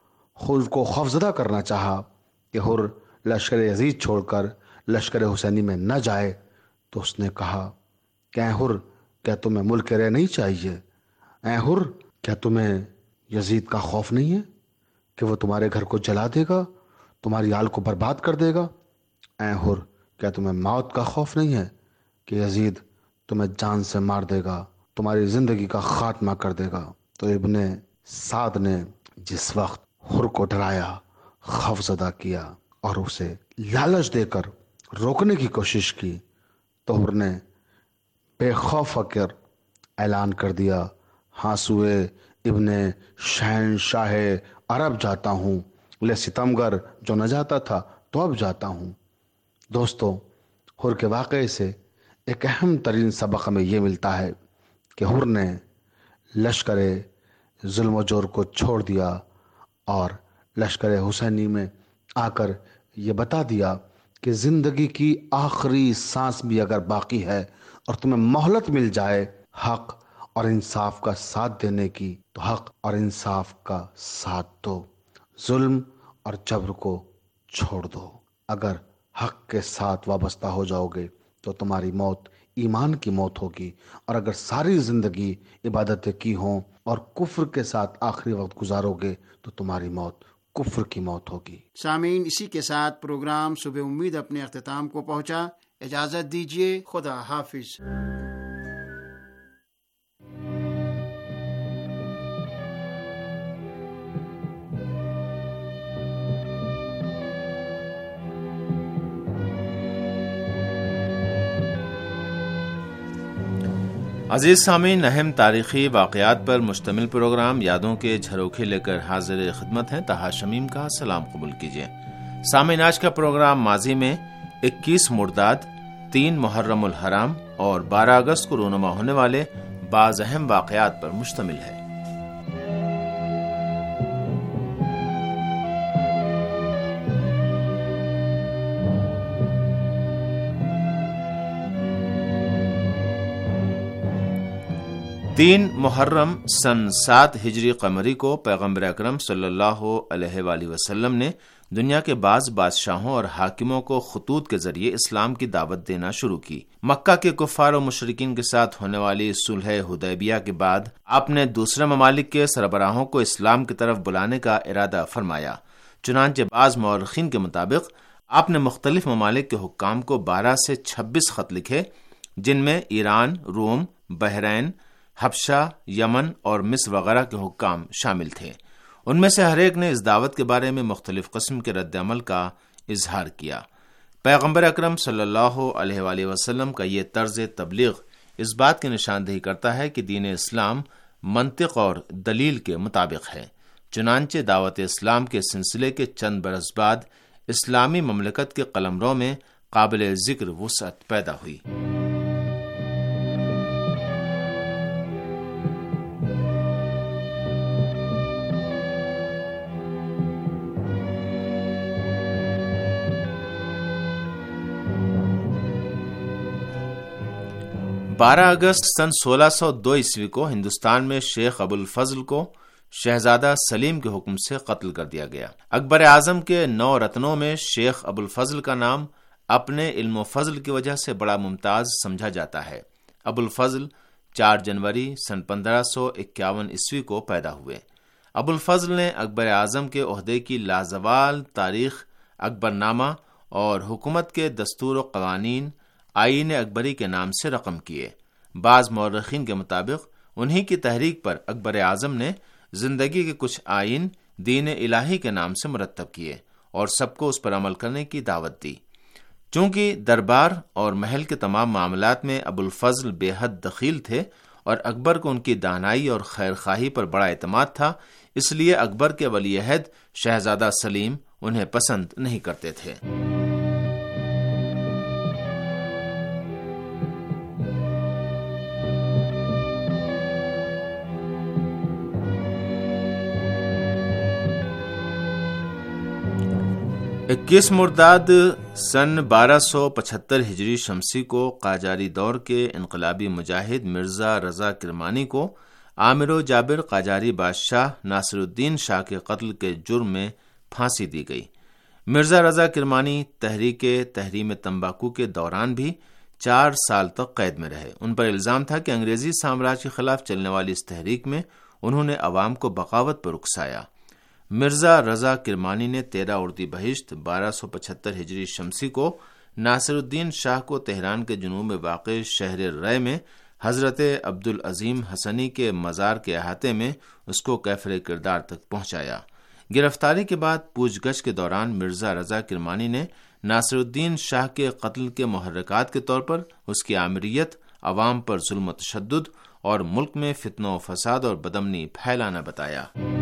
حر کو خوفزدہ کرنا چاہا کہ حر لشکر یزید چھوڑ کر لشکر حسینی میں نہ جائے، تو اس نے کہا کہ اے حر، کیا تمہیں ملک رہ نہیں چاہیے؟ اے حر، کیا تمہیں یزید کا خوف نہیں ہے کہ وہ تمہارے گھر کو جلا دے گا، تمہاری آل کو برباد کر دے گا؟ اے حر، کیا تمہیں موت کا خوف نہیں ہے کہ یزید تمہیں جان سے مار دے گا، تمہاری زندگی کا خاتمہ کر دے گا؟ تو ابن سعد نے جس وقت حر کو ڈرایا، خوف زدہ کیا اور اسے لالچ دے کر روکنے کی کوشش کی تو حر نے بے خوف کر اعلان کر دیا، ہاسوئے ابن شہنشاہ عرب جاتا ہوں، لے ستمگر جو نہ جاتا تھا تو اب جاتا ہوں۔ دوستو، حر کے واقعے سے ایک اہم ترین سبق ہمیں یہ ملتا ہے کہ حر نے لشکر ظلم و جور کو چھوڑ دیا اور لشکر حسینی میں آ کر یہ بتا دیا کہ زندگی کی آخری سانس بھی اگر باقی ہے اور تمہیں مہلت مل جائے حق اور انصاف کا ساتھ دینے کی، تو حق اور انصاف کا ساتھ دو، ظلم اور جبر کو چھوڑ دو۔ اگر حق کے ساتھ وابستہ ہو جاؤ گے تو تمہاری موت ایمان کی موت ہوگی، اور اگر ساری زندگی عبادتیں کی ہوں اور کفر کے ساتھ آخری وقت گزارو گے تو تمہاری موت کفر کی موت ہوگی۔ سامعین، اسی کے ساتھ پروگرام صبح امید اپنے اختتام کو پہنچا۔ اجازت دیجیے، خدا حافظ۔ عزیز سامعین، اہم تاریخی واقعات پر مشتمل پروگرام یادوں کے جھروکے لے کر حاضر خدمت ہیں۔ طہا شمیم کا سلام قبول کیجیے۔ سامعین، آج کا پروگرام ماضی میں اکیس مرداد، تین محرم الحرام اور بارہ اگست کو رونما ہونے والے بعض اہم واقعات پر مشتمل ہے۔ تین محرم سن سات ہجری قمری کو پیغمبر اکرم صلی اللہ علیہ وآلہ وسلم نے دنیا کے بعض بادشاہوں اور حاکموں کو خطوط کے ذریعے اسلام کی دعوت دینا شروع کی۔ مکہ کے کفار و مشرکین کے ساتھ ہونے والی صلح حدیبیہ کے بعد آپ نے دوسرے ممالک کے سربراہوں کو اسلام کی طرف بلانے کا ارادہ فرمایا۔ چنانچہ بعض مورخین کے مطابق آپ نے مختلف ممالک کے حکام کو بارہ سے چھبیس خط لکھے، جن میں ایران، روم، بحرین، حبشہ، یمن اور مصر وغیرہ کے حکام شامل تھے۔ ان میں سے ہر ایک نے اس دعوت کے بارے میں مختلف قسم کے رد عمل کا اظہار کیا۔ پیغمبر اکرم صلی اللہ علیہ وآلہ وسلم کا یہ طرز تبلیغ اس بات کی نشاندہی کرتا ہے کہ دین اسلام منطق اور دلیل کے مطابق ہے۔ چنانچہ دعوت اسلام کے سلسلے کے چند برس بعد اسلامی مملکت کے قلمرو میں قابل ذکر وسعت پیدا ہوئی۔ بارہ اگست سن سولہ سو دو عیسوی کو ہندوستان میں شیخ ابو الفضل کو شہزادہ سلیم کے حکم سے قتل کر دیا گیا۔ اکبر اعظم کے نو رتنوں میں شیخ ابو الفضل کا نام اپنے علم و فضل کی وجہ سے بڑا ممتاز سمجھا جاتا ہے۔ ابو الفضل چار جنوری سن پندرہ سو اکیاون عیسوی کو پیدا ہوئے۔ ابو الفضل نے اکبر اعظم کے عہدے کی لازوال تاریخ اکبر نامہ اور حکومت کے دستور و قوانین آئین اکبری کے نام سے رقم کیے۔ بعض مورخین کے مطابق انہی کی تحریک پر اکبر اعظم نے زندگی کے کچھ آئین دین الہی کے نام سے مرتب کیے اور سب کو اس پر عمل کرنے کی دعوت دی۔ چونکہ دربار اور محل کے تمام معاملات میں ابو الفضل بے حد دخیل تھے اور اکبر کو ان کی دانائی اور خیر خواہی پر بڑا اعتماد تھا، اس لیے اکبر کے ولی عہد شہزادہ سلیم انہیں پسند نہیں کرتے تھے۔ اکیس مرداد سن بارہ سو پچہتر ہجری شمسی کو قاجاری دور کے انقلابی مجاہد مرزا رضا کرمانی کو عامر و جابر قاجاری بادشاہ ناصر الدین شاہ کے قتل کے جرم میں پھانسی دی گئی۔ مرزا رضا کرمانی تحریک تحریم تمباکو کے دوران بھی چار سال تک قید میں رہے۔ ان پر الزام تھا کہ انگریزی سامراج کے خلاف چلنے والی اس تحریک میں انہوں نے عوام کو بغاوت پر اکسایا۔ مرزا رضا کرمانی نے تیرہ اردی بہشت بارہ سو پچہتر ہجری شمسی کو ناصر الدین شاہ کو تہران کے جنوب میں واقع شہر رے میں حضرت عبدالعظیم حسنی کے مزار کے احاطے میں اس کو کیفر کردار تک پہنچایا۔ گرفتاری کے بعد پوچھ گچھ کے دوران مرزا رضا کرمانی نے ناصر الدین شاہ کے قتل کے محرکات کے طور پر اس کی آمریت، عوام پر ظلم و تشدد اور ملک میں فتنہ و فساد اور بدامنی پھیلانا بتایا۔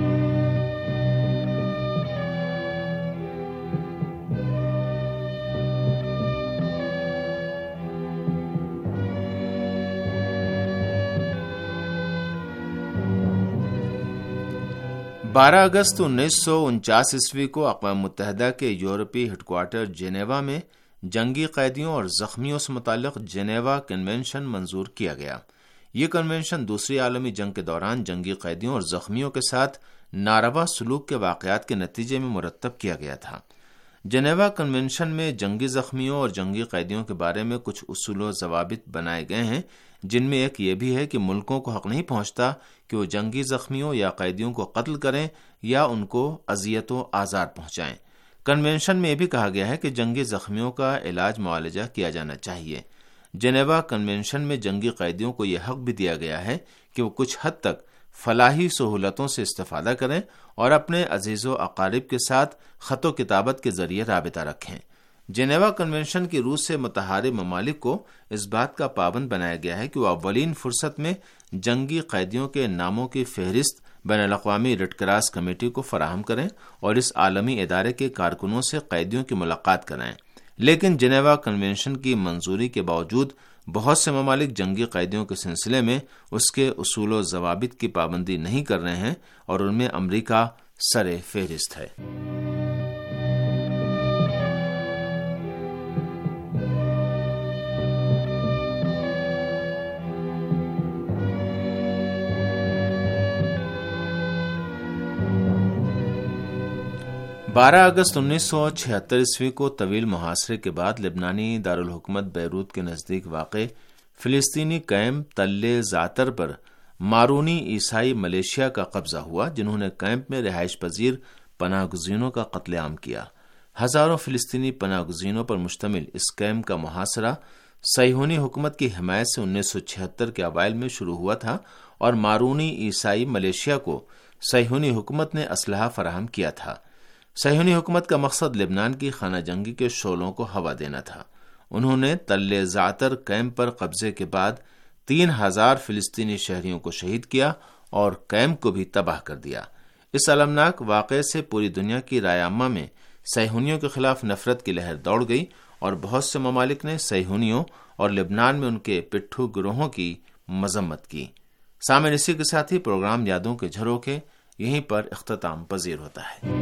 بارہ اگست انیس سو انچاس عیسوی کو اقوام متحدہ کے یورپی ہیڈ کوارٹر جنیوا میں جنگی قیدیوں اور زخمیوں سے متعلق جنیوا کنونشن منظور کیا گیا۔ یہ کنونشن دوسری عالمی جنگ کے دوران جنگی قیدیوں اور زخمیوں کے ساتھ ناروا سلوک کے واقعات کے نتیجے میں مرتب کیا گیا تھا۔ جنیوا کنونشن میں جنگی زخمیوں اور جنگی قیدیوں کے بارے میں کچھ اصول و ضوابط بنائے گئے ہیں، جن میں ایک یہ بھی ہے کہ ملکوں کو حق نہیں پہنچتا کہ وہ جنگی زخمیوں یا قیدیوں کو قتل کریں یا ان کو اذیت و آزار پہنچائیں۔ کنونشن میں یہ بھی کہا گیا ہے کہ جنگی زخمیوں کا علاج معالجہ کیا جانا چاہیے۔ جنیوا کنونشن میں جنگی قیدیوں کو یہ حق بھی دیا گیا ہے کہ وہ کچھ حد تک فلاحی سہولتوں سے استفادہ کریں اور اپنے عزیز و اقارب کے ساتھ خط و کتابت کے ذریعے رابطہ رکھیں۔ جنیوا کنونشن کی روس سے متحارب ممالک کو اس بات کا پابند بنایا گیا ہے کہ وہ اولین فرصت میں جنگی قیدیوں کے ناموں کی فہرست بین الاقوامی ریڈ کراس کمیٹی کو فراہم کریں اور اس عالمی ادارے کے کارکنوں سے قیدیوں کی ملاقات کرائیں۔ لیکن جنیوا کنونشن کی منظوری کے باوجود بہت سے ممالک جنگی قیدیوں کے سلسلے میں اس کے اصول و ضوابط کی پابندی نہیں کر رہے ہیں اور ان میں امریکہ سر فہرست ہے۔ بارہ اگست انیس سو چھہتر عیسوی کو طویل محاصرے کے بعد لبنانی دارالحکومت بیروت کے نزدیک واقع فلسطینی کیمپ تل زعتر پر مارونی عیسائی ملیشیا کا قبضہ ہوا، جنہوں نے کیمپ میں رہائش پذیر پناہ گزینوں کا قتل عام کیا۔ ہزاروں فلسطینی پناہ گزینوں پر مشتمل اس کیمپ کا محاصرہ صہیونی حکومت کی حمایت سے انیس سو چھہتر کے اوائل میں شروع ہوا تھا اور مارونی عیسائی ملیشیا کو صہیونی حکومت نے اسلحہ فراہم کیا تھا۔ صہیونی حکومت کا مقصد لبنان کی خانہ جنگی کے شعلوں کو ہوا دینا تھا۔ انہوں نے تل زعتر کیمپ پر قبضے کے بعد تین ہزار فلسطینی شہریوں کو شہید کیا اور کیمپ کو بھی تباہ کر دیا۔ اس المناک واقعے سے پوری دنیا کی رائے عامہ میں صہیونیوں کے خلاف نفرت کی لہر دوڑ گئی اور بہت سے ممالک نے صہیونیوں اور لبنان میں ان کے پٹھو گروہوں کی مذمت کی۔ سامعین، اسی کے ساتھ ہی پروگرام یادوں کے جھروکے یہیں پر اختتام پذیر ہوتا ہے۔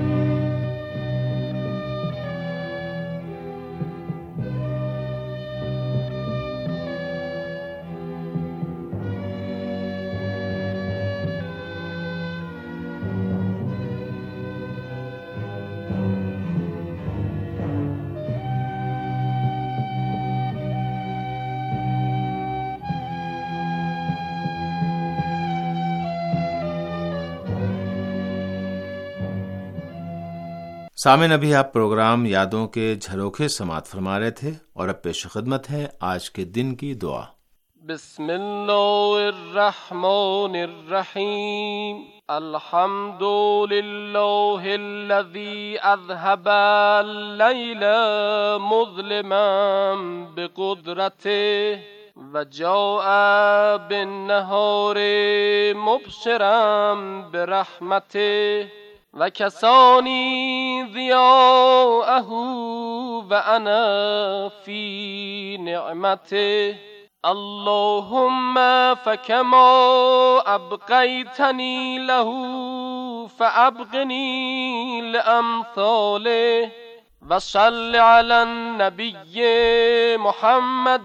سامعین، ابھی آپ پروگرام یادوں کے جھروکے سماعت فرما رہے تھے اور اب پیش خدمت ہے آج کے دن کی دعا۔ بسم اللہ الرحمن الرحیم، الحمد للہ الذی اذهب اللیل مظلما بقدرته وجاء بالنهار مبصرا برحمته وكساني ضياءه وأنا في نعمته اللهم فكما أبقيتني له فأبقني لأمثاله وصل على النبي محمد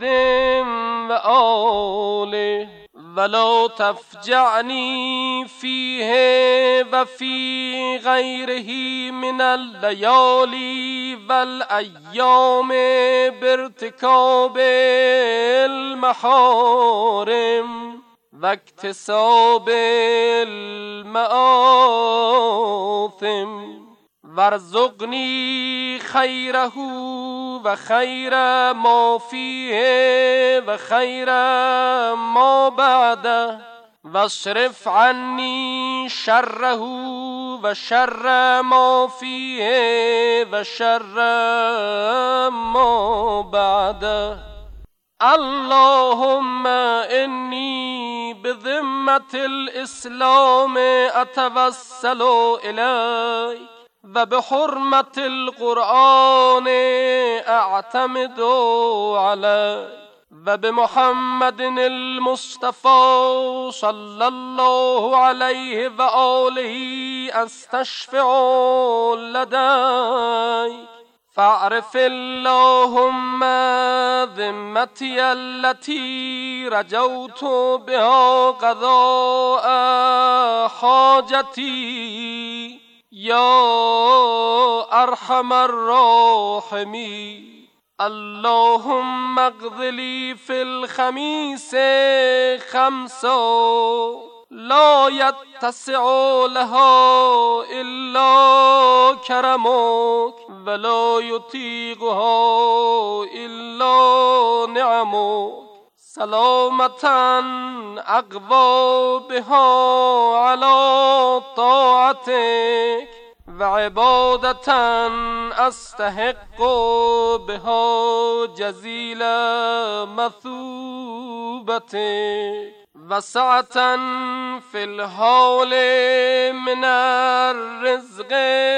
وآله ولا تفجعني فيه وفي غيره من الليالي والأيام بارتكاب المحارم واكتساب المآثم وارزقني خيره وخير ما فيه وخير ما بعده واصرف عنی شره و شر ما فیه و شر ما بعده. اللهم انی بذمة الاسلام اتوسل الیک و بحرمة القرآن اعتمد علیک و بمحمد المصطفى صلی الله علیه و آله استشفع لدیک. فاعرف اللهم ذمتي التي رجوت بها قضاء حاجتي يا أرحم الراحمين. اللهم اقض لي في الخميس خمسا لا يتسع لها إلا كرمك ولا يطيقها إلا نعمك سلامة أقوى بها على طاعتك وعبادة أستحق بها جزيل مثوبتك وسعة في الحال من الرزق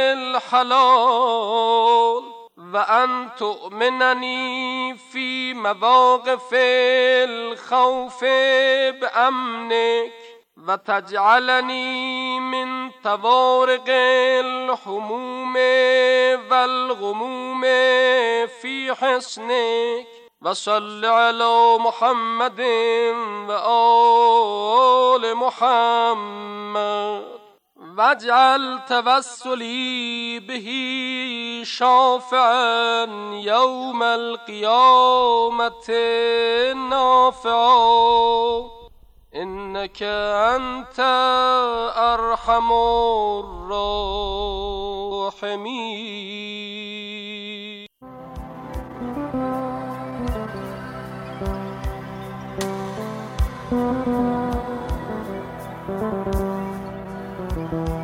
الحلال وأن تؤمنني في مواقف الخوف بأمنك وتجعلني من طوارق الحموم والغموم في حسنك. وصل على محمد وآل محمد واجعل توسلي به شافعا يوم القيامة نافعا إنك أنت أرحم الراحمين. Thank you.